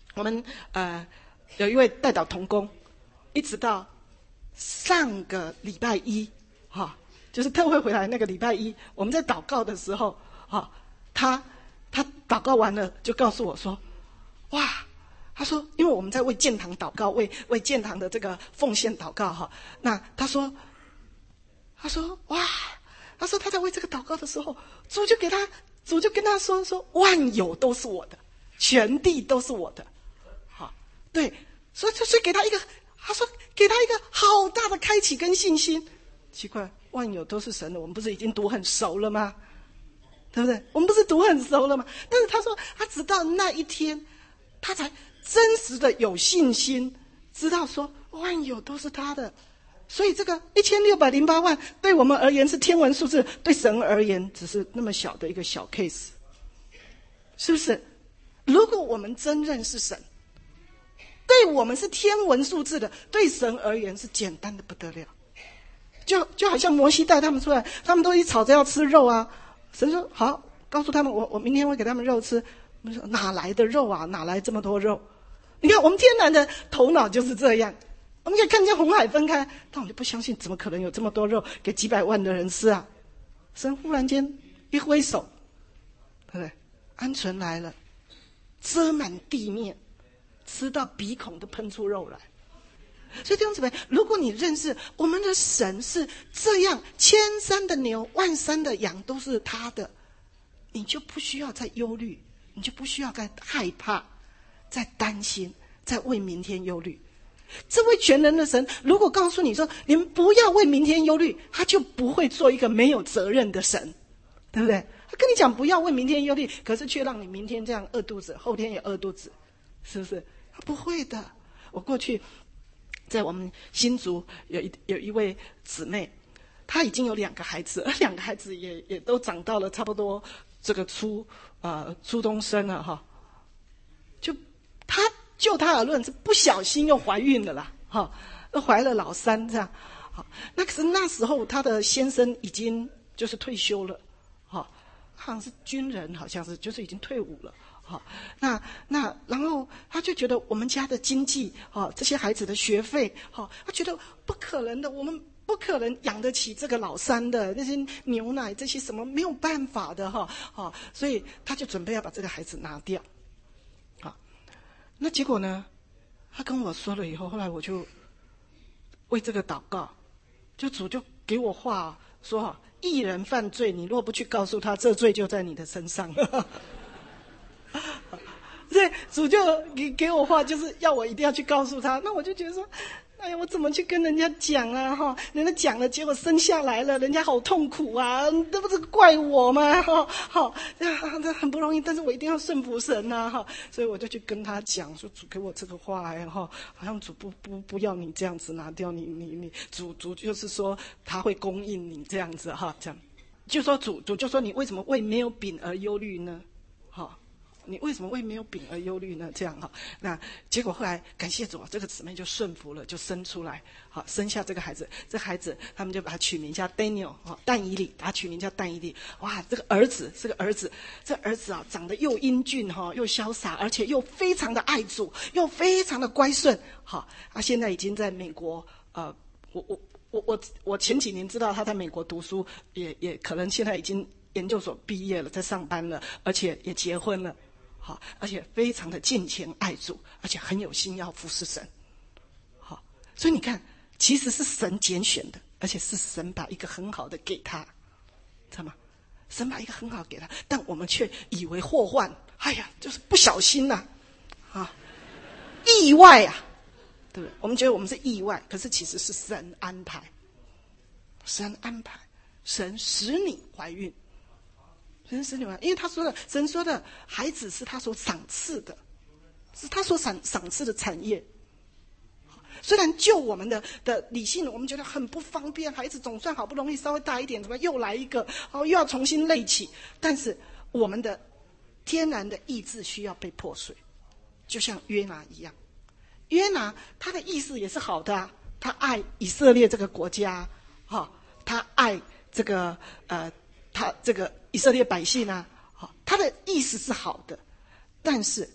我们呃有一位代祷同工，一直到上个礼拜一，哈、哦，就是特会回来那个礼拜一，我们在祷告的时候，哈、哦，他他祷告完了就告诉我说，哇，他说，因为我们在为建堂祷告，为为建堂的这个奉献祷告哈，那他说，他说哇，他说他在为这个祷告的时候，主就给他，主就跟他说说，万有都是我的，全地都是我的，好，对，所以所以给他一个，他说给他一个好大的开启跟信心。奇怪，万有都是神的，我们不是已经读很熟了吗？对不对？我们不是读很熟了吗？但是他说，他直到那一天，他才真实的有信心，知道说万有都是他的。所以这个一千六百零八万对我们而言是天文数字，对神而言只是那么小的一个小 case， 是不是？如果我们真认识神，对我们是天文数字的，对神而言是简单的不得了。就就好像摩西带他们出来，他们都一吵着要吃肉啊，神说好，告诉他们我我明天会给他们肉吃。我们说哪来的肉啊？哪来这么多肉？你看我们天然的头脑就是这样，我们可以看见红海分开，但我就不相信怎么可能有这么多肉给几百万的人吃啊？神忽然间一挥手，对不对？鹌鹑来了，遮满地面，吃到鼻孔都喷出肉来。所以弟兄姊妹，如果你认识我们的神是这样，千山的牛万山的羊都是他的，你就不需要再忧虑，你就不需要再害怕，再担心，再为明天忧虑。这位全能的神如果告诉你说你们不要为明天忧虑，他就不会做一个没有责任的神，对不对？他跟你讲不要为明天忧虑，可是却让你明天这样饿肚子，后天也饿肚子，是不是？他不会的。我过去在我们新竹有一有一位姊妹，她已经有两个孩子，而两个孩子也也都长到了差不多这个初呃初中生了哈。就她就她而论是不小心又怀孕了啦，哈，又怀了老三这样。好，那可是那时候她的先生已经就是退休了，哈，好像是军人，好像是就是已经退伍了。好，那那然后他就觉得我们家的经济，哦，这些孩子的学费，哦，他觉得不可能的，我们不可能养得起这个老三的那些牛奶，这些什么没有办法的哈，哦，所以他就准备要把这个孩子拿掉，好，那结果呢，他跟我说了以后，后来我就为这个祷告，就主就给我话说，一人犯罪，你若不去告诉他，这罪就在你的身上。所以主就给给我话，就是要我一定要去告诉他。那我就觉得说，哎呀，我怎么去跟人家讲啊？哈，人家讲了，结果生下来了，人家好痛苦啊，这不是怪我吗？哈，好，这很不容易，但是我一定要顺服神呐，哈。所以我就去跟他讲，说主给我这个话，然后好像主不不不要你这样子拿掉你你你，主主就是说他会供应你这样子哈，这样就说主主就说你为什么为没有饼而忧虑呢？哈。你为什么为没有饼而忧虑呢？这样哈，那结果后来感谢主，这个姊妹就顺服了，就生出来，好生下这个孩子。这孩子他们就把他取名叫 Daniel， 哈，但以理，把他取名叫但以理。哇，这个儿子是个儿子，这儿子啊长得又英俊哈，又潇洒，而且又非常的爱主，又非常的乖顺。好，他现在已经在美国，呃，我我我我我前几年知道他在美国读书，也也可能现在已经研究所毕业了，在上班了，而且也结婚了。好，而且非常的敬虔爱主，而且很有心要服侍神。好，所以你看，其实是神拣选的，而且是神把一个很好的给他，知道吗？神把一个很好给他，但我们却以为祸患，哎呀，就是不小心呐、啊，啊，意外啊，对不对？我们觉得我们是意外，可是其实是神安排，神安排，神使你怀孕。神使你怀孕，因为他说的，神说的孩子是他所赏赐的，是他所赏赏赐的产业。虽然就我们的的理性，我们觉得很不方便，孩子总算好不容易稍微大一点，怎么又来一个，哦，又要重新累起。但是我们的天然的意志需要被破碎，就像约拿一样。约拿他的意思也是好的啊，他爱以色列这个国家，哈、哦，他爱这个呃。他这个以色列百姓啊，好，他的意思是好的，但是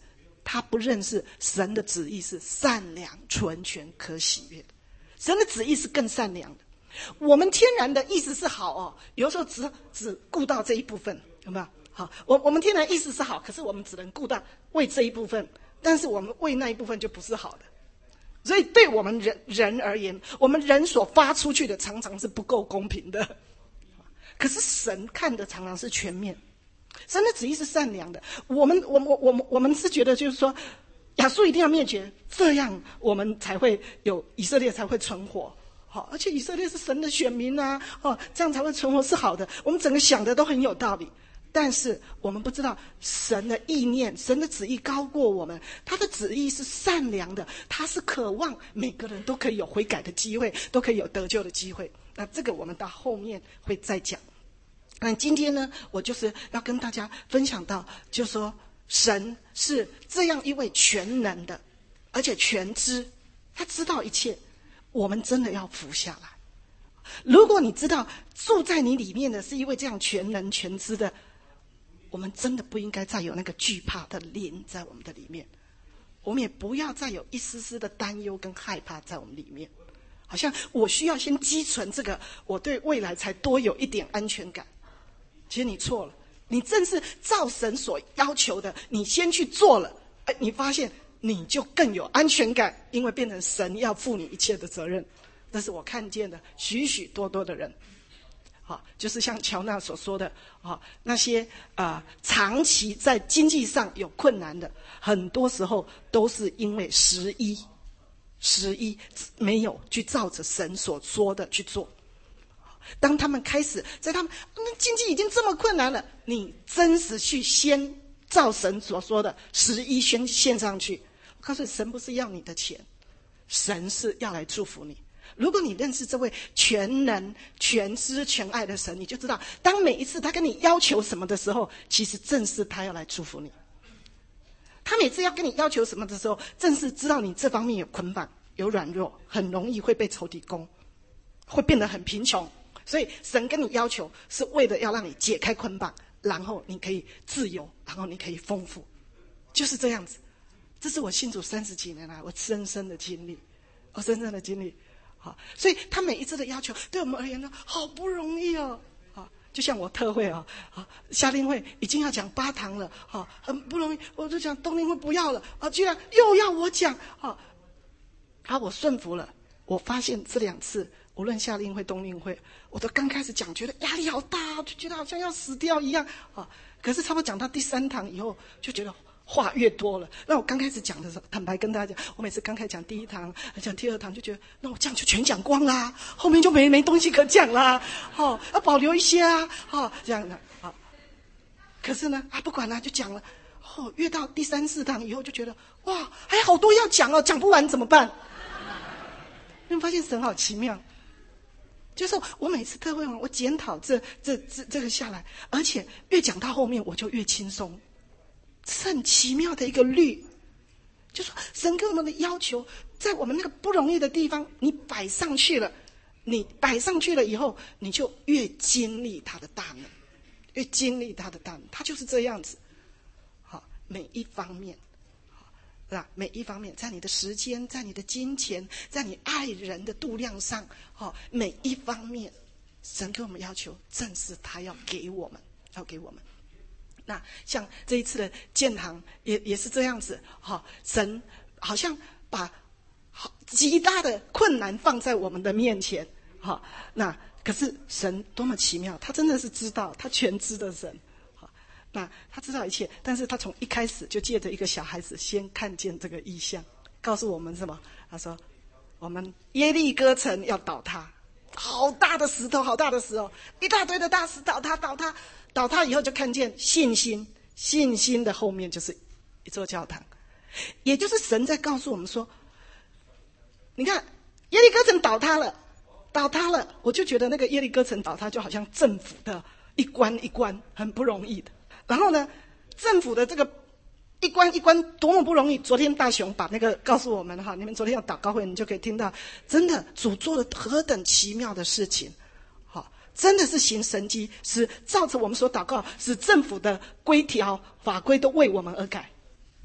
他不认识神的旨意是善良、纯全、可喜悦的。神的旨意是更善良的。我们天然的意思是好哦，有时候只只顾到这一部分，有没有？好，我我们天然意思是好，可是我们只能顾到为这一部分，但是我们为那一部分就不是好的。所以对我们人人而言，我们人所发出去的常常是不够公平的。可是神看的常常是全面，神的旨意是善良的。我们我们我们我们是觉得就是说，亚述一定要灭绝，这样我们才会有以色列才会存活。好，而且以色列是神的选民啊，哦，这样才会存活是好的。我们整个想的都很有道理。但是我们不知道神的意念，神的旨意高过我们，他的旨意是善良的，他是渴望每个人都可以有悔改的机会，都可以有得救的机会。那这个我们到后面会再讲。那今天呢，我就是要跟大家分享到，就说神是这样一位全能的，而且全知，他知道一切，我们真的要服下来。如果你知道住在你里面的是一位这样全能全知的，我们真的不应该再有那个惧怕的灵在我们的里面，我们也不要再有一丝丝的担忧跟害怕在我们里面，好像我需要先积存这个，我对未来才多有一点安全感。其实你错了，你正是照神所要求的，你先去做了，哎，你发现你就更有安全感，因为变成神要负你一切的责任。这是我看见的许许多多的人。好，就是像乔纳所说的，啊，那些啊、呃、长期在经济上有困难的，很多时候都是因为十一，十一没有去照着神所说的去做。当他们开始在他们那经济已经这么困难了，你真实去先照神所说的十一宣献上去，我告诉你，神不是要你的钱，神是要来祝福你。如果你认识这位全能、全知、全爱的神，你就知道，当每一次他跟你要求什么的时候，其实正是他要来祝福你。他每次要跟你要求什么的时候，正是知道你这方面有捆绑、有软弱，很容易会被仇敌攻，会变得很贫穷。所以神跟你要求，是为了要让你解开捆绑，然后你可以自由，然后你可以丰富，就是这样子。这是我信主三十几年来我深深的经历，我深深的经历。好，所以他每一次的要求对我们而言呢，好不容易哦。好，就像我特会啊，啊，夏令会已经要讲八堂了，好，很不容易，我就讲冬令会不要了，啊，居然又要我讲，好，啊，我顺服了。我发现这两次，无论夏令会、冬令会，我都刚开始讲，觉得压力好大，就觉得好像要死掉一样，啊，可是差不多讲到第三堂以后，就觉得话越多了。那我刚开始讲的时候，坦白跟大家讲，我每次刚开始讲第一堂、讲第二堂，就觉得那我这样就全讲光啦，后面就没没东西可讲啦，哦，要保留一些啊，哦，这样的，好。可是呢，啊，不管了，就讲了。哦，越到第三四堂以后，就觉得哇，还有好多要讲哦，讲不完怎么办？你会发现神好奇妙，就是我每次特会完，我检讨这这这这个下来，而且越讲到后面，我就越轻松。是很奇妙的一个律，就说神给我们的要求，在我们那个不容易的地方，你摆上去了，你摆上去了以后，你就越经历他的大能，越经历他的大能，他就是这样子。好，每一方面，好，那每一方面，在你的时间，在你的金钱，在你爱人的度量上，好，每一方面，神给我们要求，正是他要给我们，要给我们。那像这一次的建堂也也是这样子，哈、哦，神好像把好极大的困难放在我们的面前，哈、哦，那可是神多么奇妙，他真的是知道，他全知的神，好、哦，那他知道一切，但是他从一开始就借着一个小孩子先看见这个异象，告诉我们什么？他说，我们耶利哥城要倒塌，好大的石头，好大的石头，一大堆的大石倒塌，倒塌。倒塌以后就看见信心，信心的后面就是一座教堂，也就是神在告诉我们说，你看耶利哥城倒塌了，倒塌了，我就觉得那个耶利哥城倒塌就好像政府的一关一关很不容易的，然后呢，政府的这个一关一关多么不容易。昨天大雄把那个告诉我们哈，你们昨天要祷告会，你就可以听到，真的主做了何等奇妙的事情。真的是行神迹，是照着我们所祷告，使政府的规条法规都为我们而改。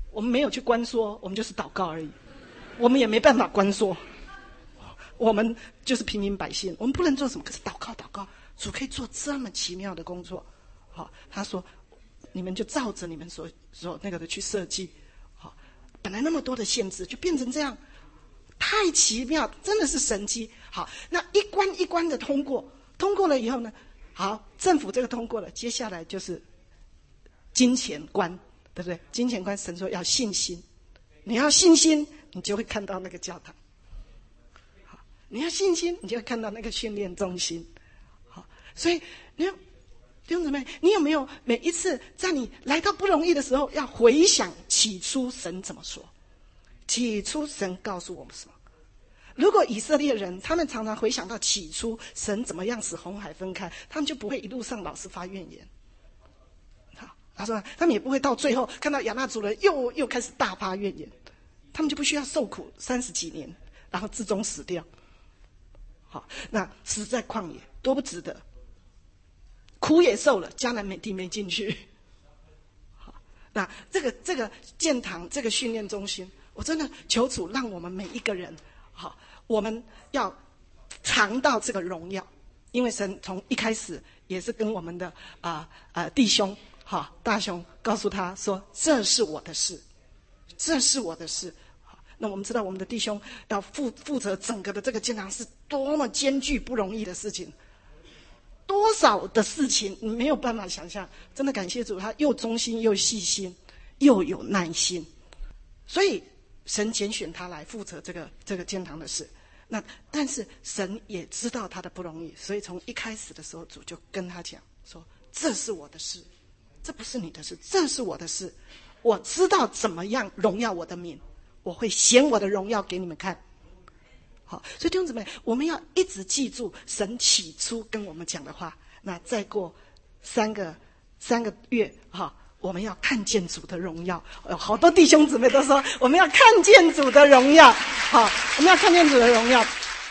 我们没有去关说，我们就是祷告而已，我们也没办法关说，我们就是平民百姓，我们不能做什么，可是祷告祷告，主可以做这么奇妙的工作。好，他说你们就照着你们所所那个的去设计。好，本来那么多的限制就变成这样，太奇妙，真的是神迹。好，那一关一关的通过，通过了以后呢，好，政府这个通过了，接下来就是金钱观，对不对？金钱观，神说要信心，你要信心，你就会看到那个教堂。好，你要信心，你就会看到那个训练中心。好，所以你要弟兄姊妹，你有没有每一次在你来到不容易的时候，要回想起初神怎么说？起初神告诉我们什么？如果以色列人他们常常回想到起初神怎么样使红海分开，他们就不会一路上老是发怨言。好，他说他们也不会到最后看到亚衲族人又又开始大发怨言，他们就不需要受苦三十几年，然后至终死掉。好，那死在旷野多不值得，苦也受了，迦南美地没进去。好，那这个这个建堂这个训练中心，我真的求主让我们每一个人，好，我们要尝到这个荣耀，因为神从一开始也是跟我们的啊啊、呃呃、弟兄，哈大兄告诉他说，这是我的事，这是我的事。那我们知道我们的弟兄要负负责整个的这个建堂是多么艰巨不容易的事情，多少的事情你没有办法想象。真的感谢主，他又忠心又细心又有耐心，所以神拣选他来负责这个这个建堂的事。那但是神也知道他的不容易，所以从一开始的时候，主就跟他讲说，这是我的事，这不是你的事，这是我的事，我知道怎么样荣耀我的名，我会显我的荣耀给你们看。好，所以弟兄姊妹，我们要一直记住神起初跟我们讲的话。那再过三个三个月，哈，我们要看见主的荣耀。有好多弟兄姊妹都说，我们要看见主的荣耀。好，我们要看见主的荣耀。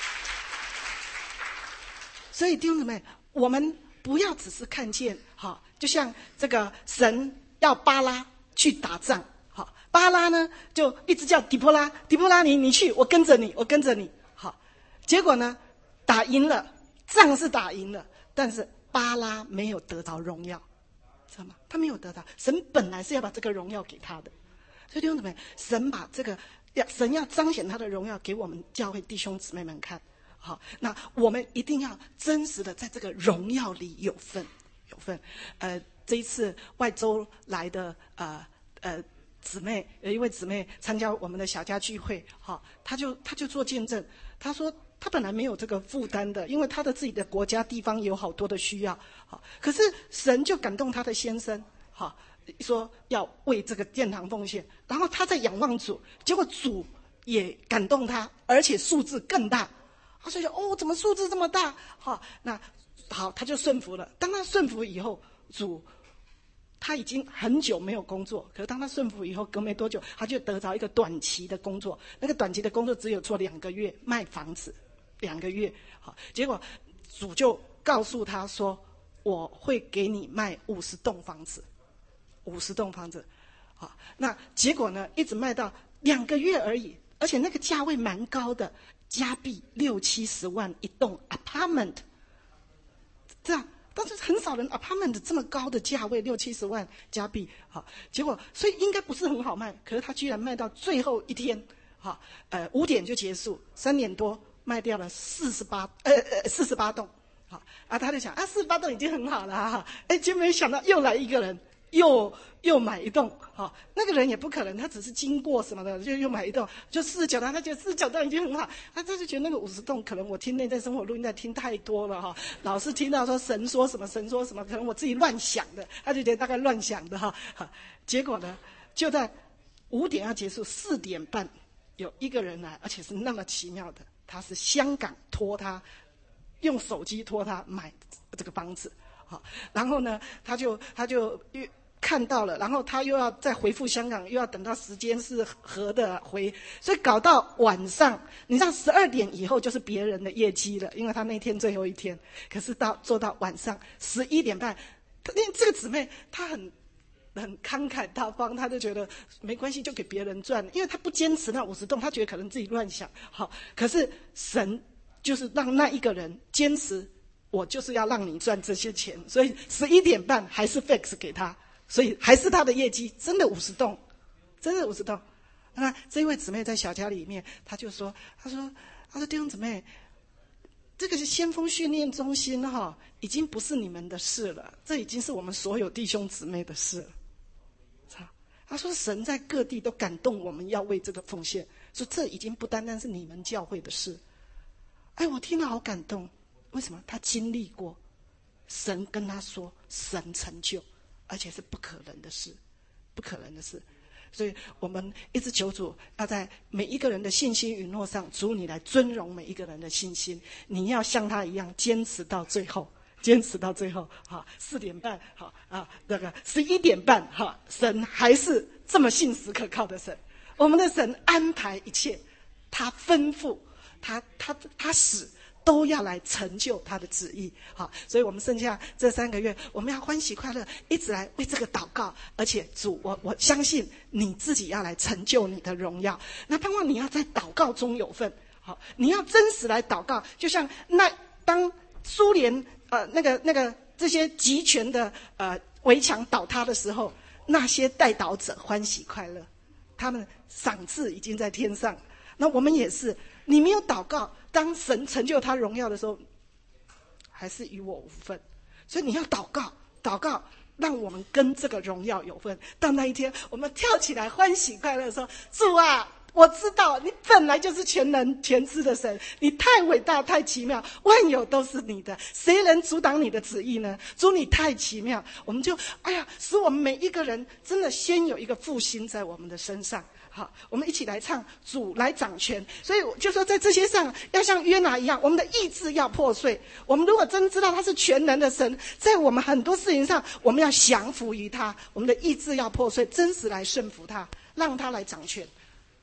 所以弟兄姊妹，我们不要只是看见，哈，就像这个神要巴拉去打仗。好，巴拉呢就一直叫底波拉，底波拉你你去，我跟着你，我跟着你。好，结果呢打赢了，仗是打赢了，但是巴拉没有得到荣耀，知道吗？他没有得到，神本来是要把这个荣耀给他的。所以弟兄姊妹，神把这个要神要彰显他的荣耀给我们教会弟兄姊妹们看。好，那我们一定要真实的在这个荣耀里有份有份。呃，这一次外州来的呃呃。姊妹有一位姊妹参加我们的小家聚会，哈，她就她就做见证，她说她本来没有这个负担的，因为她的自己的国家地方有好多的需要，好，可是神就感动她的先生，哈，说要为这个殿堂奉献，然后她在仰望主，结果主也感动她，而且数字更大，她就说哦，怎么数字这么大？好，那好，她就顺服了。当她顺服以后，主。他已经很久没有工作，可是当他顺服以后，隔没多久，他就得着一个短期的工作。那个短期的工作只有做两个月，卖房子，两个月。好，结果主就告诉他说：“我会给你卖五十栋房子，五十栋房子。”好，那结果呢，一直卖到两个月而已，而且那个价位蛮高的，加币六七十万一栋 apartment， 这样。但是很少人 apartment 这么高的价位，六七十万加币，好，结果所以应该不是很好卖，可是他居然卖到最后一天，好，呃，五点就结束，三点多卖掉了四十八，呃呃四十八栋，好，啊，他就想啊，四十八栋已经很好了哈，哎，结果没想到又来一个人，又又买一栋，好，那个人也不可能，他只是经过什么的，就又买一栋，就四十九栋，他觉得四十九栋已经很好，他就觉得那个五十栋可能我听内在生活录音带听太多了哈，老是听到说神说什么神说什么，可能我自己乱想的，他就觉得大概乱想的哈，结果呢，就在五点要结束，四点半有一个人来，而且是那么奇妙的，他是香港托他用手机托他买这个房子，好，然后呢，他就他就看到了，然后他又要再回复香港，又要等到时间是合的回，所以搞到晚上，你知道十二点以后就是别人的业绩了，因为他那天最后一天。可是到做到晚上十一点半，因为这个姊妹她很很慷慨大方，他就觉得没关系，就给别人赚，因为他不坚持那五十栋，他觉得可能自己乱想。好，可是神就是让那一个人坚持，我就是要让你赚这些钱，所以十一点半还是 fix 给他，所以还是他的业绩，真的五十栋，真的五十栋。那这一位姊妹在小家里面，她就说，她说，她说弟兄姊妹，这个是先锋训练中心哈、哦，已经不是你们的事了，这已经是我们所有弟兄姊妹的事了。他说神在各地都感动我们要为这个奉献，说这已经不单单是你们教会的事。哎，我听了好感动，为什么？他经历过，神跟他说神成就，而且是不可能的事，不可能的事。所以我们一直求主要在每一个人的信心允诺上，主你来尊荣每一个人的信心，你要像他一样坚持到最后，坚持到最后。好，四点半，好啊，那个十一点半，哈，神还是这么信实可靠的神。我们的神安排一切，他吩咐，他他他使。都要来成就他的旨意。好，所以我们剩下这三个月，我们要欢喜快乐，一直来为这个祷告。而且主，我我相信你自己要来成就你的荣耀。那盼望你要在祷告中有份。好，你要真实来祷告，就像那当苏联呃那个那个这些集权的呃围墙倒塌的时候，那些代祷者欢喜快乐，他们赏赐已经在天上。那我们也是，你没有祷告，当神成就他荣耀的时候，还是与我无份。所以你要祷告，祷告让我们跟这个荣耀有份。到那一天我们跳起来欢喜快乐说，主啊，我知道你本来就是全能全知的神，你太伟大太奇妙，万有都是你的，谁能阻挡你的旨意呢？主你太奇妙。我们就哎呀，使我们每一个人真的先有一个复兴在我们的身上。好，我们一起来唱主来掌权。所以就说在这些上要像约拿一样，我们的意志要破碎。我们如果真知道他是全能的神，在我们很多事情上我们要降服于他，我们的意志要破碎，真实来顺服他，让他来掌权。